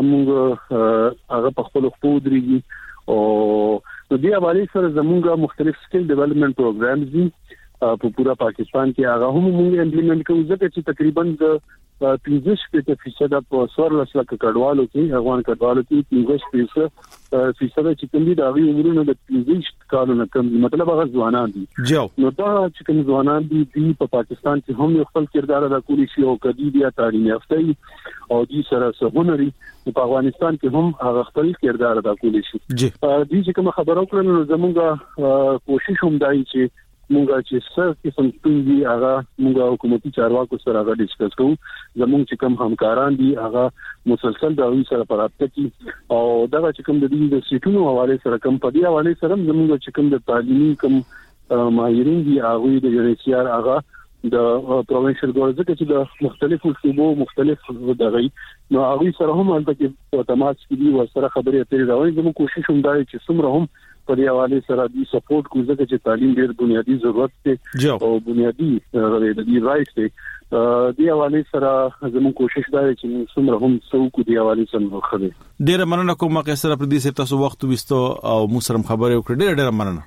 هغه په خپل خپل درېږي او د دې حواله سره زموږ مختلف سکل ډیولپمنٹ پروګرامز دي په پورا پاکستان کې هغه هم موږ امپلیمنٹ کوو ځکه چې تقریبا د 15% په سورلس لکه کډوالو کې افغان کډوالو کې 15% چې کوم دي د هغه عمرونه د 15 کالو نه کم مطلب هغه ځوانان دي نو دا چې کوم ځوانان دي په پاکستان کې هم خپل کردار ادا کوي شي او کدي بیا تعلیم یافته او دي سره سهونري په افغانستان کې هم هغه خپل کردار ادا کوي شي دي چې کوم خبرو کړو نو زموږه کوشش هم دی چې مونږه چې څه قسم ستونزې هغه مونږه حکومتي چارواکو سره هغه ډیسکس کوو زموږ چې کوم همکاران دي هغه مسلسل د وی سره پرابطه کوي او دا چې کوم د دې د سیټونو حواله سره کوم په دې حواله سره زموږ چې کوم د تعلیمي کوم ماهرین دي هغه د یونیسيار هغه د پروینشل ګورځکه چې د مختلفو صوبو مختلف دغه نو هغه سره هم البته په تماس کې دي ورسره خبرې اترې راوړي زموږ کوشش هم دی چې څومره هم په دې حواله سره دی سپورټ کوي ځکه چې تعلیم ډېر بنیادی ضرورت دی او بنیادی د رائټ دی دی حواله سره زموږ کوشش دی چې څومره هم څوک دی حواله سره خبرې ډېر مننه کوم که سره پر دې تاسو وخت وستو او مو سره خبرې وکړې ډېر مننه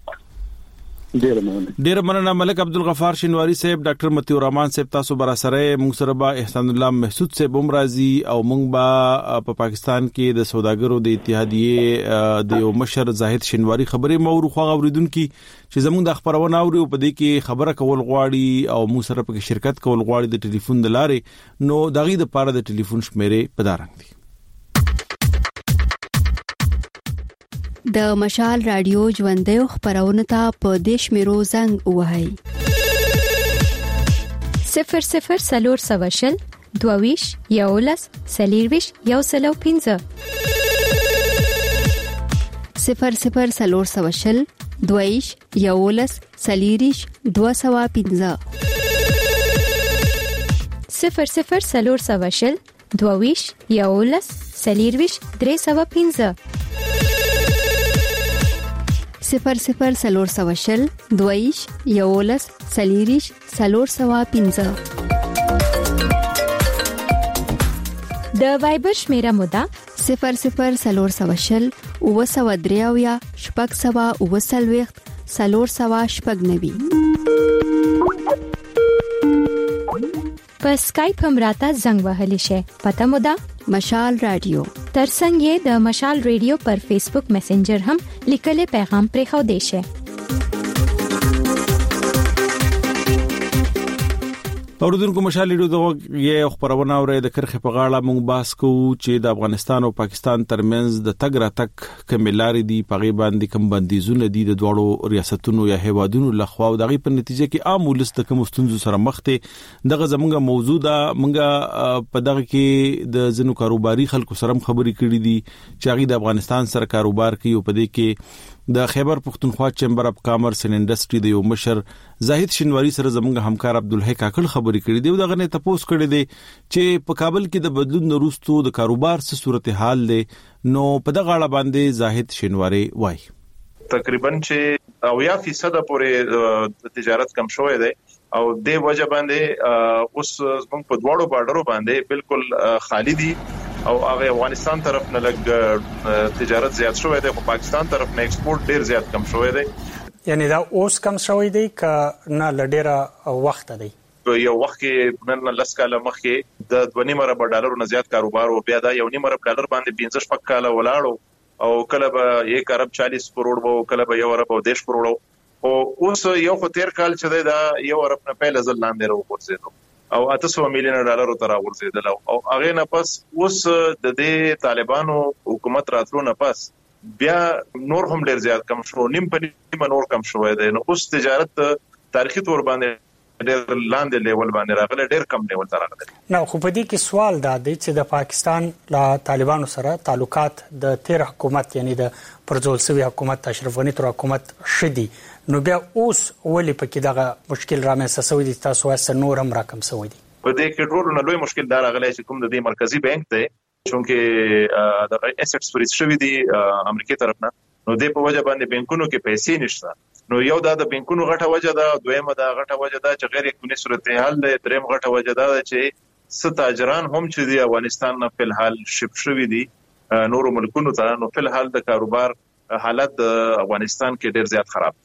ډیر مننه ملک عبدالغفار شینواری صاحب ډاکټر متیو رحمان صاحب تاسو برا سره مونږ سره با احسان الله محسود صاحب عمرازي او مونږ با په پاکستان کې د سوداګرو د اتحادیه د یو مشر زاهد شینواری خبرې مورو خو اوریدونکو چې زموږ د خبرونه اوري په دې کې خبره کول غواړي او مو سره په شرکت کول غواړي د ټلیفون د لارې نو دغه د پاره د ټلیفون شمیرې په دارنګ دي د مشال رادیو ژوندې خبرونه ته په دیش میرو زنګ وهاي 00 سلور سواشل دوويش یولس سلیرويش یوسلو 15 00 سلور سواشل دوويش یولس سلیریش 215 00 سلور سواشل دوويش یولس سلیرويش 315 00 سلور سواشل دویش یولس سلیریش سلور سوا 15 د وایبر شمیره مودا 00 سلور سواشل او سوا دریاویا شپږ سوا او سلويخت سلور سوا شپږ نوي په اسکایپ هم راته زنګ وهلی شي پته مودا مشال رادیو ترڅنګ یې د مشال رادیو پر فیسبوک میسنجر هم لیکلي پیغام پرې خو دی شي اوردونکو مشال رادیو دغه یو خبرونه اوري د کرخه په غاړه مونږ باس کوو چې د افغانستان او پاکستان ترمنځ د تګ راتګ کملاري دي په باندې کم بندیزونه دي د دوړو ریاستونو یا هیوادونو لخوا او دغه په نتیجه کې عام ولس د کوم ستونزو سره مخ دي دغه زموږه موضوع ده مونږه په دغه کې د زنو کاروباري خلکو سره خبرې کړې دي چې هغه د افغانستان سره کاروبار کوي او په دې کې د خیبر پختونخوا چیمبر اف کامرس اینڈ انډستری د یو مشر زاهد شینواری سره زموږ همکار عبدالحی کاکل خبرې کړې دی او دغه نه تاسو کړې دي چې په کابل کې د بدلون وروسته د کاروبار څه صورتحال دی نو په دغه اړه باندې زاهد شینواری وایي تقریبا چې 90% پورې تجارت کم شوې ده او د وجه باندې اوس موږ په دواړو بارډرو باندې بالکل خالی دي او هغه افغانستان طرف نه لګ تجارت زیات شوې ده او پاکستان طرف نه ایکسپورت ډیر زیات کم شوې ده یعنی دا اوس کم شوې ده ک نه لډیره وخت دی یو وخت کې نن لسکاله مخکې د 2.5 ارب ډالر نه زیات کاروبار او بیا دا 1.5 ارب ډالر باندې 15 کاله ولاړو او کله به 1 ارب 40 کروڑ وو کله به 1 ارب 10 کروڑ او اوس یو خو تیر کال چې دا 1 ارب نه پیل ځل لاندې راوځي او 800 میلیون ډالر تر ورسېدل او هغه نه پس اوس د دې طالبانو حکومت راتلو نه پس بیا نور هم ډیر زیات کم شو نیم په نیم نور کم شوې ده نو اوس تجارت تاریخي تور باندې ډیر لاندې لیول باندې راغله ډیر کم لیول تر راغله نو خو په دې کې سوال دا دی چې د پاکستان لا طالبانو سره تعلقات د تیر حکومت یعنی د پرځول سوي حکومت اشرف غنی تر حکومت شدي نو بیا اوس ولې پکې دغه مشکل رامنځته شوی دي تاسو واسه نور هم راکم شوی دي په دې کې ټول نه لوی مشکل دار غلې چې کوم د دې مرکزی بانک ته چونکه د اسټس فریز شوی دي امریکای طرف نه نو د په وجه باندې بانکونو کې پیسې نشته نو یو د بانکونو غټه وجه ده دویمه د غټه وجه ده چې غیر قانوني صورتحال ده دریم غټه وجه ده چې ستاجران هم چې د افغانستان نه په الحال شپ شوی دي نور ملکونو ته نو په الحال د کاروبار حالت د افغانستان کې ډیر زیات خراب دی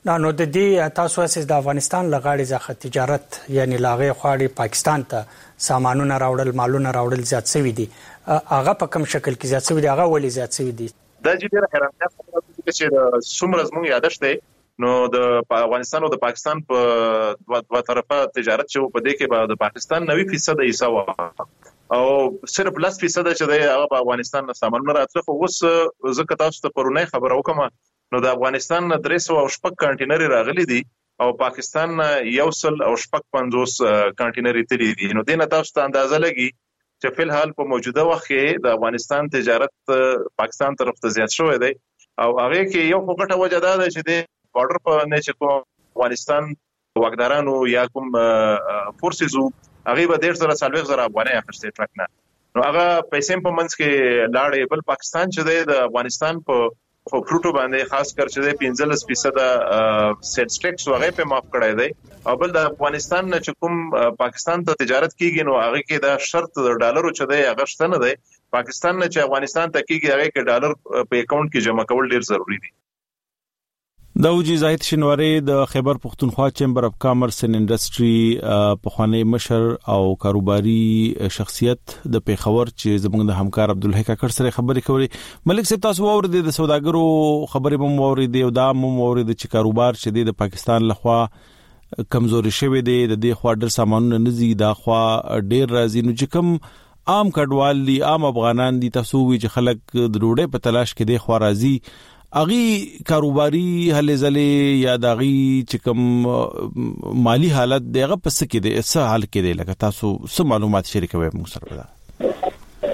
نو د دې تاسو اساس د افغانستان لغاړي ځخه تجارت یعنی لاغه خواړي پاکستان ته سامانونه راوړل مالونه راوړل زیات شوی دي هغه په کوم شکل کې زیات شوی دي هغه ولې زیات شوی دي دا چې حیرانتیا چې څومره زموږ یادښت دی نو د افغانستان او د پاکستان په دوه طرفه تجارت چې په دې کې به د پاکستان 90% حصہ و او صرف 10% چې دی هغه په افغانستان نه سامانونه راتله خو اوس زه تاسو ته پرونه خبر وکم نو د افغانستان 300 کانټینر راغلي دي او پاکستان 150 کانټینر تللی دي نو دینه تاسو ته اندازه لګي چې په الحال په موجوده وخت کې د افغانستان تجارت پاکستان طرف ته زیات شوی دی او هغه کې یو غټه وجه ده چې د بارډر په نه چې کوم افغانستان واګدارانو یا کوم فورسز هغه به 1.5 افغانۍ اخیستي ټرک نه نو هغه پیسې په منځ کې لاړې بل پاکستان چې د افغانستان په فروټو باندې خاص کر چې 15% سیټ سټیکس وغه په معاف کړای دی او بل د افغانستان نه چې کوم پاکستان ته تجارت کیږي نو هغه کې دا شرط د ډالرو چې دی هغه شته نه دی پاکستان نه چې افغانستان ته کیږي هغه کې ډالر په اکاونټ کې جمع کول ډیر ضروری دي داوجی زاهد شنواری د خیبر پختونخوا چیمبر اف کامرس اینڈ انډستری په خوانی مشر او کاروباري شخصیت د پیښور چې زموږ د همکار عبدالحی کاکړ سره خبرې کولې ملک صاحب تاسو اوریدل د سوداګرو خبرې هم اوریدل او دا هم اوریدل چې کاروبار چې د پاکستان لخوا کمزوري شوی دی د دې خوا ډېر سامانونه نزي دا خوا ډېر راځي نو چې کوم عام کډوال دي عام افغانان دي تاسو وی چې خلک د ډوډۍ په تلاش کې دی خوا راځي اغي کاروباري هلې زلې یا داغي چې کوم مالی حالت دغه پس کې دی څه حال کې دی لکه تاسو څه معلومات شریکوي موږ سره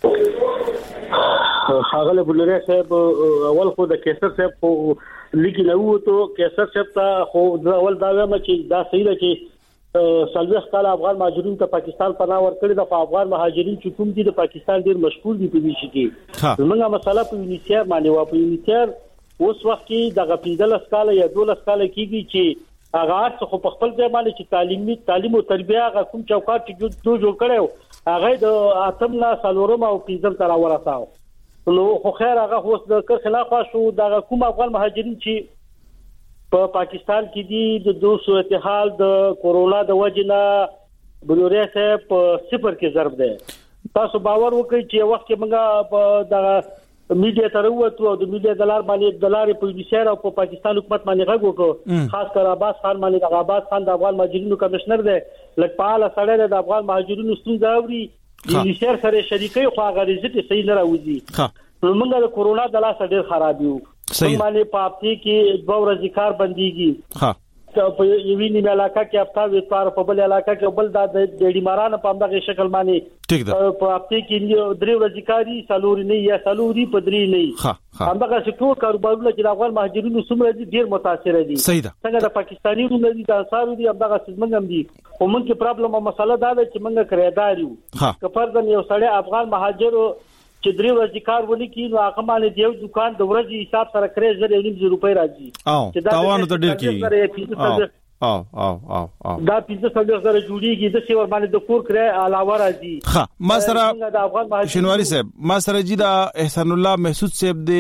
هغه بلره صاحب اول خو د کیسر صاحب خو لیکي نو ته کیسر صاحب ته خو اول دا وایم چې دا صحیح ده چې سلوخ کال افغان مهاجرین ته پاکستان پناه ورکړي د افغان مهاجرین چې کوم دي د پاکستان ډیر مشهور دي په دې شي کې زمونږه مسله په یونیسیار باندې و په یونیسیار اوس وخت کې د 15 کال یا 12 کال کېږي چې هغه څه په خپل ځای باندې چې تعلیم او تربیه هغه کوم چوکاټ چې جوړ کړو هغه د اتم لا سالورم او 15 تر ورساو نو خو خیر هغه اوس د خلاف شو د کوم افغان مهاجرین چې په پاکستان کې دي د دوه صورتحال د کورونا د وجنه بلوري صاحب په صفر کې ضرب ده تاسو باور وکړئ چې وخت کې موږ په د میډیا تر وته او د میډیا دلار باندې دلارې په یونیسیار او په پاکستان حکومت باندې غږ وکړو خاص کر عباس خان باندې د عباس خان د افغان مهاجرینو کمشنر دی لکه فعال سره د افغان مهاجرینو ستونزه اوري یونیسیار سره شریکي خو غریزه صحیح نه راوځي نو موږ د کورونا د لاس ډیر خراب یو باندې په هفته کې 2 ورځې کار بنديږي ها په یوې نیمه علاقه کې هفته ویتوار په بل علاقه کې بل د ډېری مارانه په دغه شکل باندې ټیک ده په هفته کې 3 ورځې کاری سالوري نه یا سالوري په 3 نه ها همدغه ټول کاروبارونه چې د افغان مهاجرینو څومره ډیر متاثر دي څنګه د پاکستاني روم دي د انصارو دي همدغه څنګه هم دي خو موږ کې پرابلم او مسله دا ده چې موږ کرایدار یو که فرضاً یو سړی افغان مهاجر چې 3 ورځې کار ونی کی نو هغه باندې دیو دکان د ورځې حساب سره کرے 0.5 روپۍ راځي چې دا تاوان ته ډیر کی او دا 15,000 جوړیږي د سی ور باندې د کور کرے علاوه راځي ها ما سره شنواری صاحب ما سره جی دا احسان الله محسود صاحب دی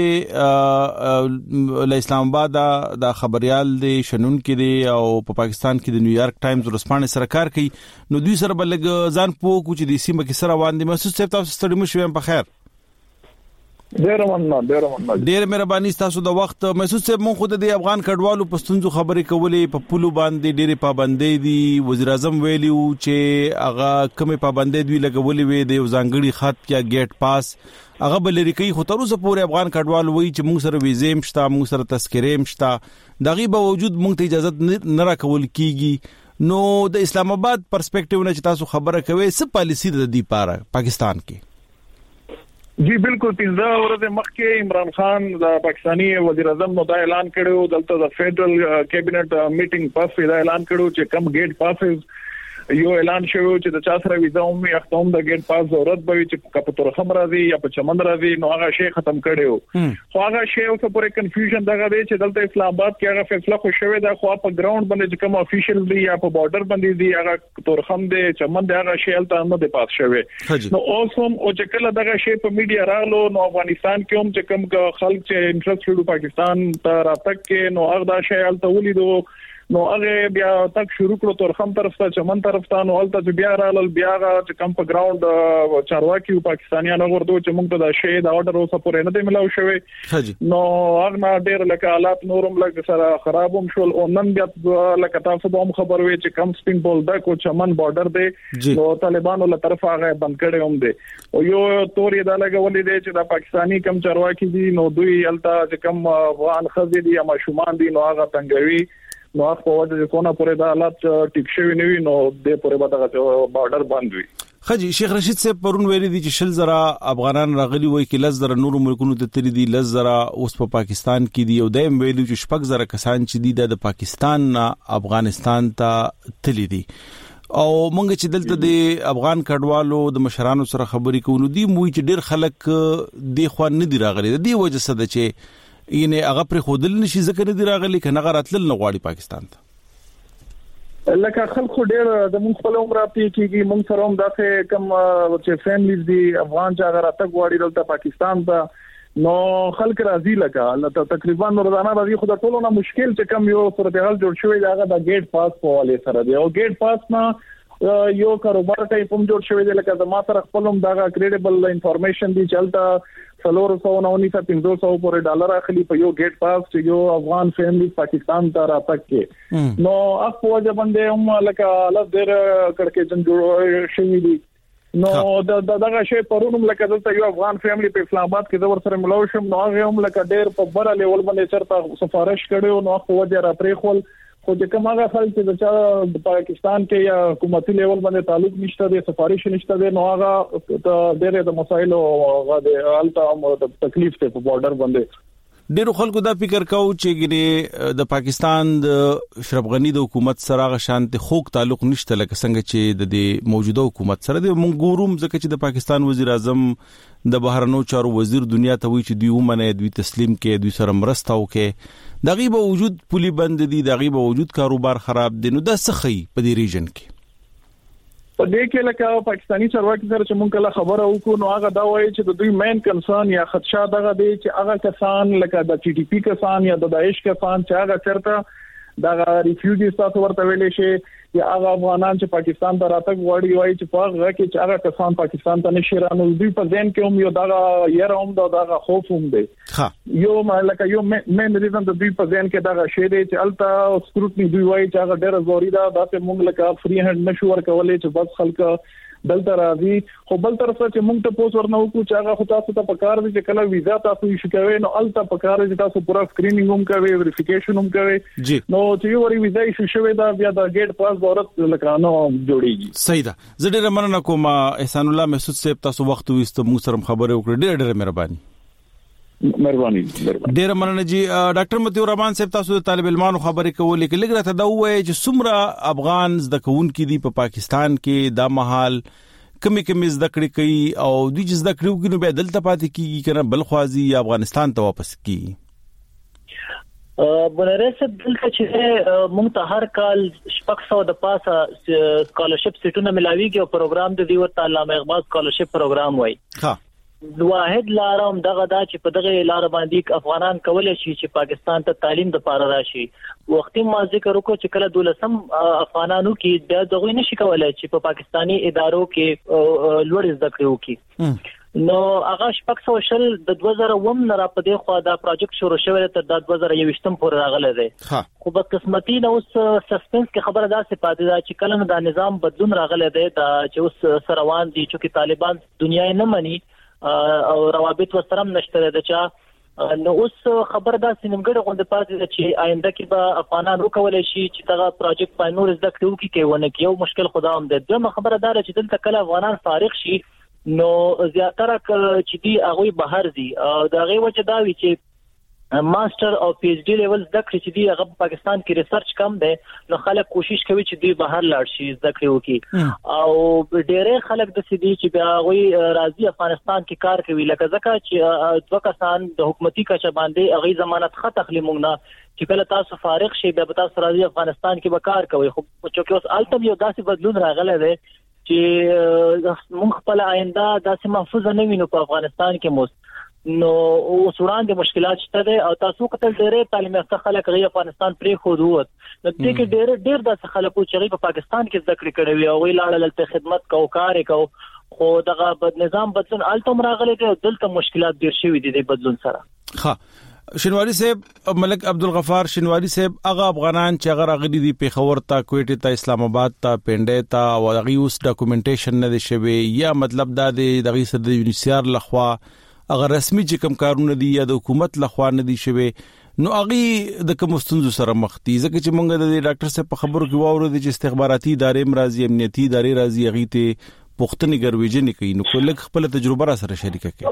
اسلام آباد دا خبريال دی شنون کې دی او په پاکستان کې د نیویارک ټایمز ورسپانې سره کار کوي نو دوی سره بلګ ځان پوه کو چې د سیمه کې سره وان دي محسود صاحب تاسو ستړي مو شوم په خیر ډیر مننه ډیر مهرباني تاسو د وخت محسوس صاحب مون خو د افغان کډوالو پښتونځو خبرې کولې په پولو باندې ډېرې پابندۍ دي وزیر اعظم ویلیو چې هغه کومه پابندۍ دی لګولې وي د ځانګړي خط یا گیټ پاس هغه بلری کوي خو تر اوسه پورې افغان کډوال وایي چې موږ سره ویزې مشته موږ سره تذکرې مشته دغه باوجود موږ ته اجازه نه راکول کیږي نو د اسلام آباد پرسپیکټیو نه چې تاسو خبره کوي څه پالیسی د دې پاره پاکستان کې جی بالکل 15 ورځې مخکې عمران خان د پاکستاني وزیر اعظم نو دا اعلان کړو دلته د فدرل کابینټ میټینګ پاس دا اعلان کړو چې کم گیټ پاسز یو اعلان شوی چې د چا سره ویزا هم اختام د ګیټ پاس ضرورت به چې کپتور خبر راځي یا په چمن راځي نو هغه شی ختم کړو خو هغه شی او څه پورې کنفیوژن دغه دی چې دلته اسلام آباد کې هغه فیصله خو شوی دا خو په ګراوند باندې کوم افیشل دی یا په بارډر باندې دی هغه تورخم دی چمن دی هغه شی الته نه دی پاس شوی نو اوسم او چې کله دغه شی په میډیا راغلو نو افغانستان کې هم چې کوم خلک چې انټرست لري پاکستان ته راتګ کې نو هغه دا شی الته ولیدو نو هغه بیا تک شروع کړو تورخم طرف ته چمن طرف ته نو الته بیا رالل بیا چې کم په ګراوند چارواکي پاکستانیانو ورته چې موږ ته دا شی دا اورډر اوسه پورې نه دی ملاو شوی نو هغه ډېر لکه حالات نورم لکه سره خرابوم شول او نن بیا لکه تاسو به هم خبر وي چې کم سپین بول دا کو چمن بارډر دی نو طالبانو له طرف هغه بند کړي هم دي او یو تورې دا لګولې دي چې دا پاکستانی کم چارواکي دي نو دوی الته چې کم افغان خزي دي یا ماشومان دي نو هغه تنګوي نو په وجه چې کونه پورې دا حالات ټیک شوی نه وي نو د پورې به دا بارډر بند وي خجی شیخ رشید صاحب پرون ویلي دي چې 10,000 افغانان راغلي وای کې 10,000 نور ملکونو ته تری دي 10,000 اوس په پاکستان کې دي او دایم ویلي چې 6,000 کسان چې دي د پاکستان افغانستان ته تللی دي او مونږ چې دلته د افغان کډوالو د مشرانو سره خبرې کوو دي موږ چې ډېر خلک د خوان نه دي راغلي د وجه څه ده چې ینه هغه پر خودل نشي ذکر دي راغلي کنه غراتل نه غواړي پاکستان ته لکه خلکو ډېر د مونږ خپل عمر راپی کیږي مونږ سره هم دغه کم چې فیملیز دي افغان چې هغه راته غواړي دلته پاکستان ته نو خلک راځي لکه تقریبا روزانه راځي خو د ټولو نه مشکل چې کم یو صورتحال جوړ شوی دا د ګیټ پاس په حواله سره دی او ګیټ پاس نه یو کاروبار ټایپ هم جوړ شوی دی لکه ما سره خپلم دا کریډیبل انفارمیشن دی چلتا 419 پورې ډالر اخلي په یو ګیټ پاس چې یو افغان فیملی پاکستان ته راتګ کې نو اخو وجه باندې هم لکه الله ډېر کړکې جوړ شوی دی نو دغه شی پرونم لکه دلته یو افغان فیملی په اسلام آباد کې زور سره ملاو شم نو هغه هم لکه ډېر په بره لیول باندې چرته سفارش کړو نو اخو وجه را پرې خپل خو چې کوم هغه خلک چې د پاکستان کې یا حکومتي لیول باندې تعلق نشته دي سفارش نشته دي نو هغه ډېر د مسایلو هغه د الته تکلیف ته په بارډر باندې ډیرو خلکو دا فکر کاوه چې ګره د پاکستان د اشرف غنی د حکومت سره غشانت خوک تعلق نشته لکه څنګه چې د موجوده حکومت سره د مونږ ځکه چې د پاکستان وزیر اعظم د بهرنیو چارو وزیر دنیا ته وی چې دوی ومنه دوی تسلیم کې دوی سره مرسته وکړي دغه به وجود پولی بند دي دغه به وجود کاروبار خراب دي نو دا سخی په دې ریجن کې په دې کې لکه پاکستانی چارواکي سره چې مونږ کله خبره وکړو نو هغه دا وایي چې د دوی مین کنسرن یا خدشه دغه دی چې هغه کسان لکه د ټي ټي پی کسان یا د داعش کسان چې هغه چرته دغه ریفیوجیز تاسو ورته ویلې شي یا هغه افغانان چې پاکستان ته راتګ غواړي وایي چې په هغه کې چې هغه کسان پاکستان ته نشي رانو دوی په ځین کې هم یو دغه یره هم دغه خوف هم دی یو لکه یو مین ریزن د دوی په ځین کې دغه شی دی چې التا سکروټنی دوی وایي چې هغه ډېر ضروري ده دا مونږ لکه فری هند نشو ورکولې چې بس خلک دلته راځي خو بل طرف ته مونږ ته پوس ورنو کو چې هغه خو تاسو ته پکار دي چې کله ویزا تاسو یې شکوي نو الته پکار دي تاسو پورا سکرینینګ هم کوي ویریفیکیشن هم کوي نو چې یو وری ویزا یې شوي دا بیا د ګیټ پاس ضرورت لکانو جوړیږي صحیح ده زه ډېر مننه کوم احسان الله محسود صاحب تاسو وخت وست موږ سره خبرې وکړې ډېر مهرباني ډیر مننه جی ډاکټر متیور رحمان صاحب تاسو د طالب علمانو خبرې کولې کې لګره ته دا وایي چې څومره افغان زده کوونکي دي په پاکستان کې دا محل کمی زده کړې کوي او دوی چې زده کړو کې نو به دلته پاتې کیږي کنه بل خوازي یا افغانستان ته واپس کیږي بنرسه دلته چې مونږ ته هر کال 600 د پاسه سکالرشپ سیټونه ملاويږي او پروګرام د دیو تعلیم اقبال سکالرشپ پروګرام وای ها واحد لارم دغه دا چې په دغه لار باندې افغانان کولای شي چې پاکستان ته تعلیم د پاره راشي وختي ما ذکر وکړو چې کله دولسم افغانانو کې دغه نشي کولای چې په پاکستانی ادارو کې لوړ زده کړو کې نو هغه شپږ شل د 2009 نه را پدې خو دا پروجیکټ شروع شوی تر 2021 پورې راغلی دی خو په قسمتي نو سسپنس کې خبره ده چې پاتې دا چې کله دا نظام بدلون راغلی دی دا چې اوس سروان دي چې طالبان دنیا نه مني او روابط وسرم نشته د چا نو اوس خبر دا سینمګړه غونډه پاتې چې آینده کې به افغانان وکولای شي چې دا پروجیکټ په نور زده کړو کې ونه کې یو مشکل خدا هم ده دغه خبره دا چې دلته کله افغانان فارغ شي نو زیاتره چې دی هغه بهر دي دا غي وجه دا وی چې ماستر او پی ایچ ډی لیول زده کړې چې دی هغه پاکستان کې ریسرچ کم دی نو خلک کوشش کوي چې دوی بهر لاړ شي زده کړې وکړي او ډېر خلک د سې دي چې بیا غوي راځي افغانستان کې کار کوي لکه ځکه چې دوه کسان د حکومتي کچه باندې هغه ضمانت خط اخلي مونږ نه چې کله تاسو فارغ شي بیا تاسو راځي افغانستان کې به کار کوي خو چې اوس التم یو داسې بدلون راغلی دی چې مونږ خپل آینده داسې محفوظ نه وینو په افغانستان کې مو نو اوس وړاندې مشکلات شته دي او تاسو کتل ډېر تعلیم یافته خلک غي افغانستان پرې خو دوت نو دې کې ډېر داسې خلکو چې په پاکستان کې ذکر کړی وي او لاړل ته خدمت کو کار کو خو دغه نظام بدلون التم راغلی دی دلته مشکلات ډېر شوي دي د بدلون سره ها شنواری صاحب ملک عبدالغفار شنواری صاحب هغه افغانان چې هغه راغلي دي پیښور ته کوټه ته اسلام آباد ته پنډه ته او هغه اوس ډاکومېنټیشن نه دي شوی یا مطلب دا دی دغه سره د یونیسیار لخوا اگر رسمي چې کوم کارونه دي یا د حکومت لخوا نه دي شوی نو هغه د کوم ستونزو سره مخ دي ځکه چې مونږ د ډاکټر صاحب په خبرو کې واورو دي چې استخباراتي ادارې مرাজি امنیتي ادارې راځي هغه ته پښتني ګرويجنې کوي نو کله خپل تجربه را سره شریکه کوي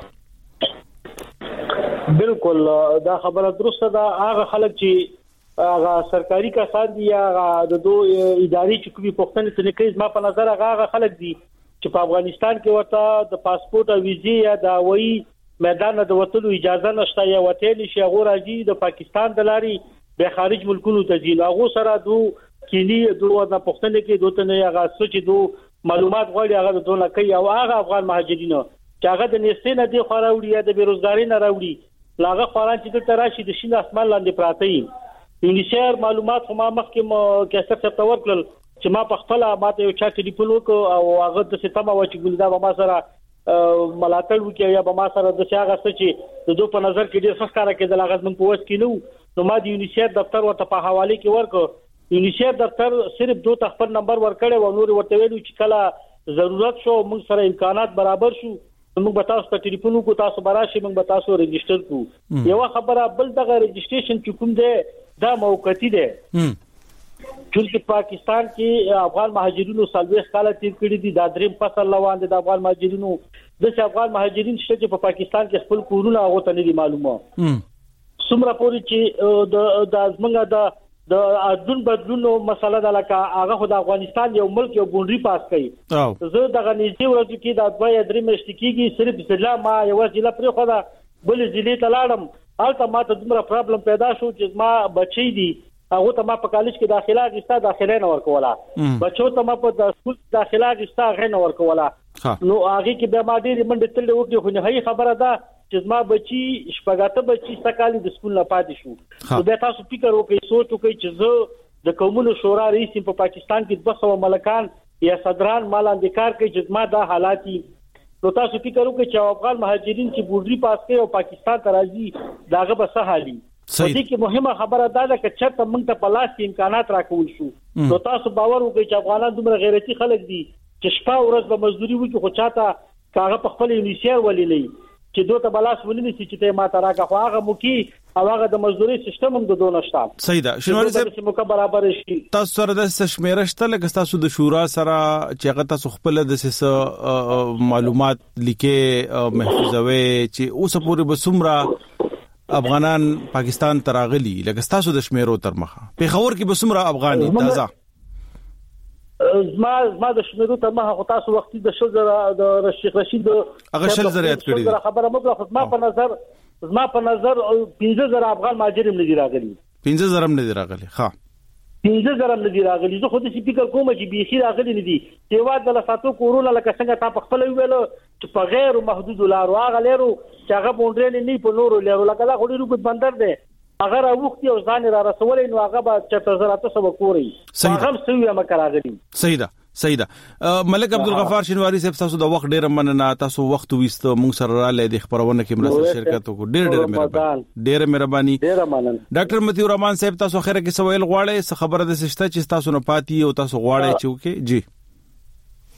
بالکل دا خبره درسته ده هغه خلک چې هغه سرکاري کسان دي هغه د دوه ادارې چې کومي پښتني تنکیز ما په نظر هغه خلک دي چې په افغانستان کې ورته د پاسپورت او ویزې یا د وایي میدان د وټلو اجازه نشته یا وټل شي هغه راځي د پاکستان د لاري به خارج ملکونو ته ځي هغه سره دوه کینی دوه د پښتني کې دوه نه هغه سوچ دوه معلومات غواړي هغه د دوه کوي او هغه افغان مهاجرینو چې هغه د نېستې نه دی خوراوړي یا د بیروزګاری نه راوړي لاغه خوران چې د تراشي د شین اسمان لاندې پراته وي یونیسیر معلومات خو ما مخکې کیسه څه تور کړل چې ما په خپل ماته یو چا ټلیفون وکړ او هغه د ستما و چې ګلدا به ما سره ملاتړ وکړي یا به ما سره د هغه څه چې د دوه په نظر کې ډېر ښه کار کېدل هغه من په وس کې نو ما د یونیسیر دفتر ورته په حواله کې ورکړ یونیسیر دفتر صرف دوه خپل نمبر ورکړي و نور ورته ویلو چې کله ضرورت شو موږ سره امکانات برابر شو موږ به تاسو ته ټلیفون وکړو تاسو براشي موږ به تاسو ريجستره کوو یو خبره بل دغه ريجستریشن چې کوم دی دا موقتی دی چې پاکستان کې افغان مهاجرینو سالويخ کال تیر کړی دي دا دریم فصل روان دي د افغان مهاجرینو د افغان مهاجرین چې په پاکستان کې خپل کورونه هغه ته نه دي معلومه څومره پوري چې د ازمنګ د ادون بدلونو مسله د لکه هغه خو د افغانستان یو ملک یو بونډري پاس کړي زه د غنیزي ورځو کې د دوه درې مشت کېږي صرف ځلا ما یو ځله پر خو دا بل ځلې تلاړم البته ما ته دومره پرابلم پیدا شو چې ما بچی دي هغه ته ما په کالج کې داخله غوښته داخله نه ورکوله بچو ته ما په سکول داخله غوښته غې نه ورکوله نو هغه کې به ما ډېر منډه تل وکړي خو نه هي خبره ده چې ما بچي شپږاته بچي سکالي د سکول نه پاتې شو نو به تاسو فکر وکړئ سوچ وکړئ چې زه د قومونو شورا رئیس په پاکستان کې 200 ملکان یا صدران مالاندې کار کوي چې ما دا حالاتي نو تاسو فکر وکړئ چې افغان مهاجرین چې بورډري پاس کوي او پاکستان ته راځي داغه به څه حالي دې کې مهمه خبره ده چې چرته موږ ته په لاس کې امکانات راکول شو نو تاسو باور وکړئ چې افغانان دومره غیرتي خلک دي چې شپه ورځ به مزدوري وکړي خو چاته کاغه په خپل یونیسیر ولې نه چې دوی ته بلاس ولې نشي چې ته ما ته راکا خو هغه مو کې او هغه د مزدوري سیستم هم د دوه نشته صحیح ده شنواری صاحب مو کا برابر شي تاسو سره د شمیره شته لکه تاسو د شورا سره چې هغه تاسو خپل د معلومات لیکي محفوظوي چې اوس پورې بسمره افغانان پاکستان تراغلي لکه تاسو د شمیرو تر مخه پیښور کې بسمره افغاني تازه زما د شمیرو ته ما خو تاسو وختي د شوزر د شیخ رشید هغه شل زریات کړی خبره مګره خو ما په نظر 15000 افغان مهاجرین نه دي راغلي 15000 نه دي راغلي ها 15000 نه دي راغلي زه خو د فکر کوم چې بيخي راغلي نه دي سیوا د لساتو کورونا لکه څنګه تا په خپل ویلو چې په غیر محدود لارو هغه لرو چې هغه بونډري نه په نورو لرو لکه دا خوري روغ بندر دی اگر وختي او ځان را رسولې نو هغه به 4000 کوړي هغه سوي مکراغلي صحیح ده ملک عبدالغفار شنواری صاحب تاسو د وخت ډیر مننه تاسو وخت وست مونږ سره را لید خبرونه کې مرسته شرکت وکړو ډیر مهرباني ډاکټر متیور رحمان صاحب تاسو خیره کې سوال غواړئ څه خبره ده چې تاسو نه پاتې او تاسو غواړئ چې جی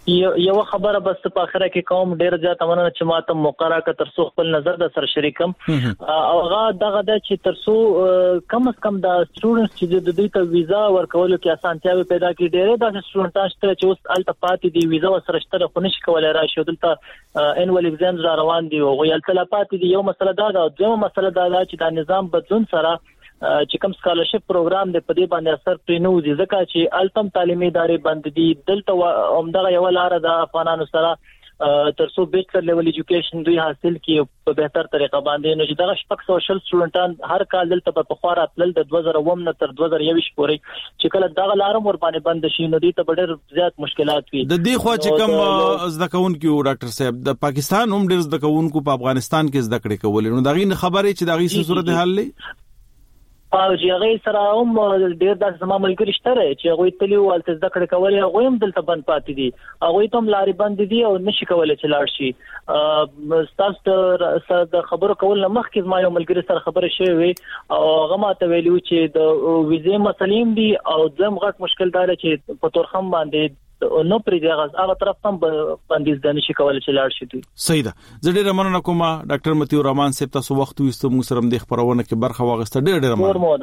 یو خبره بس په اخره کې کوم ډیر زیات امنه چې ماته موقره ک ترسو خپل نظر د سر شریکم او هغه دغه د چې ترسو کم از کم د سټوډنټس چې د دوی ته ویزا ورکول کې اسانتیاوي پیدا کړي ډیره د سټوډنټان چې اوس الته پاتې دي ویزا سره شته خو نشي کولای راشي دلته انوال ایگزامز را روان دي او یل تل پاتې دي یو مسله دا ده دویمه مسله دا ده چې د نظام بدلون سره چې کوم سکالرشپ پروګرام د پدې باندې اثر پرینوزي ځکه چې التم تعلیمي ادارې بند دي دلته عمدغه یو لار د افغانانو سره ترڅو بیچلر لیول ایجوکیشن دوی حاصل کړي په بهتر طریقه باندې نو چې دغه شپږ سوشل سټوډنټان هر کال دلته په خواره تل د 2009 نه تر 2021 پورې چې کله دغه لار مور باندې بند شي نو دې ته ډېر زیات مشکلات وي د دې خو چې کوم زدکون کیو ډاکټر صاحب د پاکستان هم ډېر زدکون کو په افغانستان کې زده کړې کول نو دغه خبره چې دغه صورت حل لې او چې هغه سره هم ډېر د سما ملګری شته چې هغه تلی ولته ذکر کول هغه هم دلته بند پاتې دي هغه ته هم لارې بند دي او نشي کولای چې لاړ شي تاسو د خبرو کول نه مخکې ما یو ملګری سره خبره شوې او هغه ماته ویلو چې د ویزې مسلې دي او زم غټ مشکل دار چې په تورخم باندې نو پرې هغه طرف هم باندې ځنه شي کولای چې لاړ شي. صحیح ده. زه ډېر مننه کوم ډاکټر متیو رحمان صاحب تاسو وخت وستو موږ سره د خبرونه کې برخه واغسته ډېر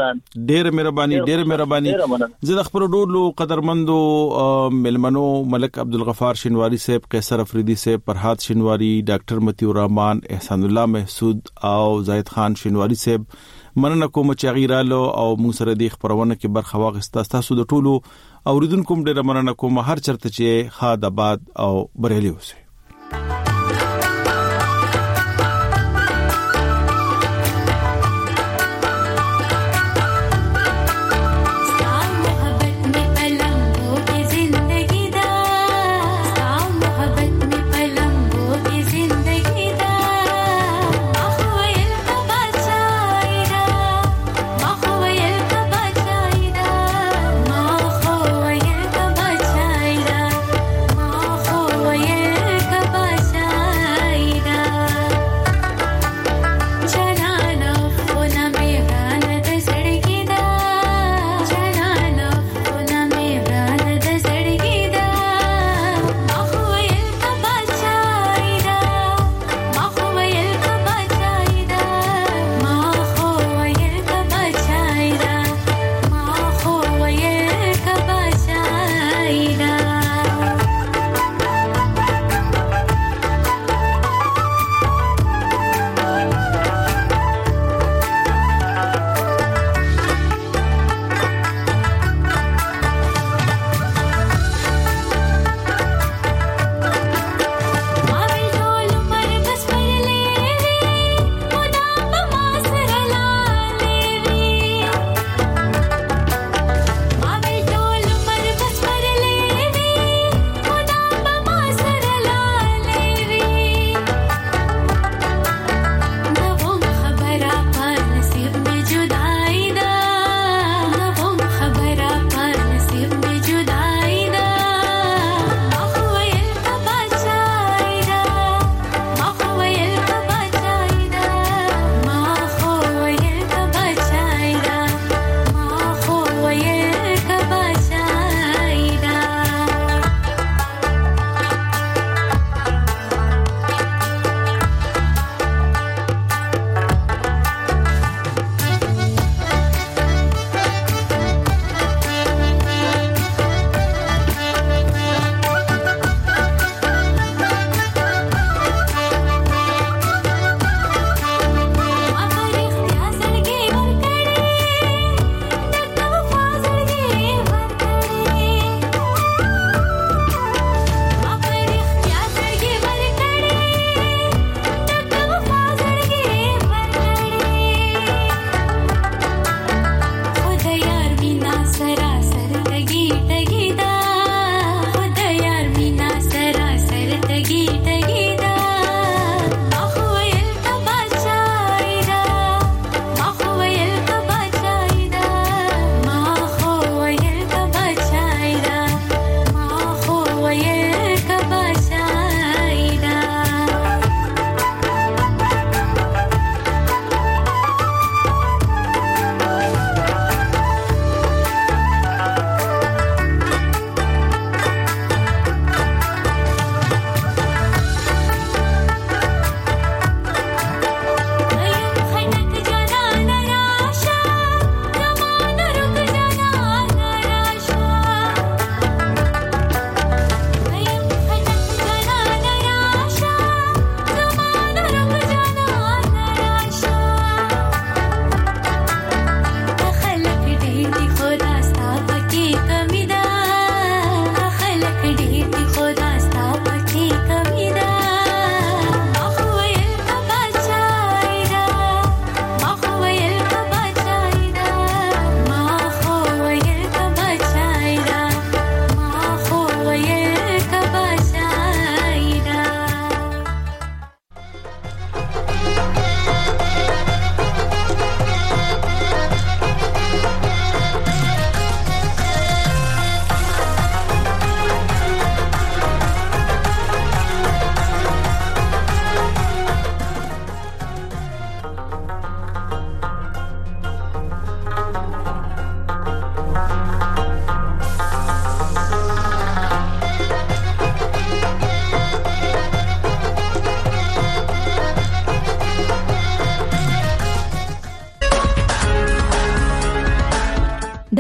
مهرباني زه د خبرو ډولو قدرمندو ملمنو ملک عبدالغفار شینواری صاحب قیصر افریدی صاحب فرحات شینواری ډاکټر متیو رحمان احسان الله محسود او زاهد خان شینواری صاحب مننه کوم چې غیرالو او موږ سره د خبرونه کې برخه واغسته تاسو د ټولو اوریدونکو ډېر مننه کوم هر چرته چې خاد آباد او بریالي اوسئ. Yeah.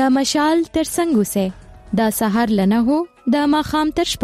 د مشال تر څنګ اوسه د سحر لنه هو د ماخام تر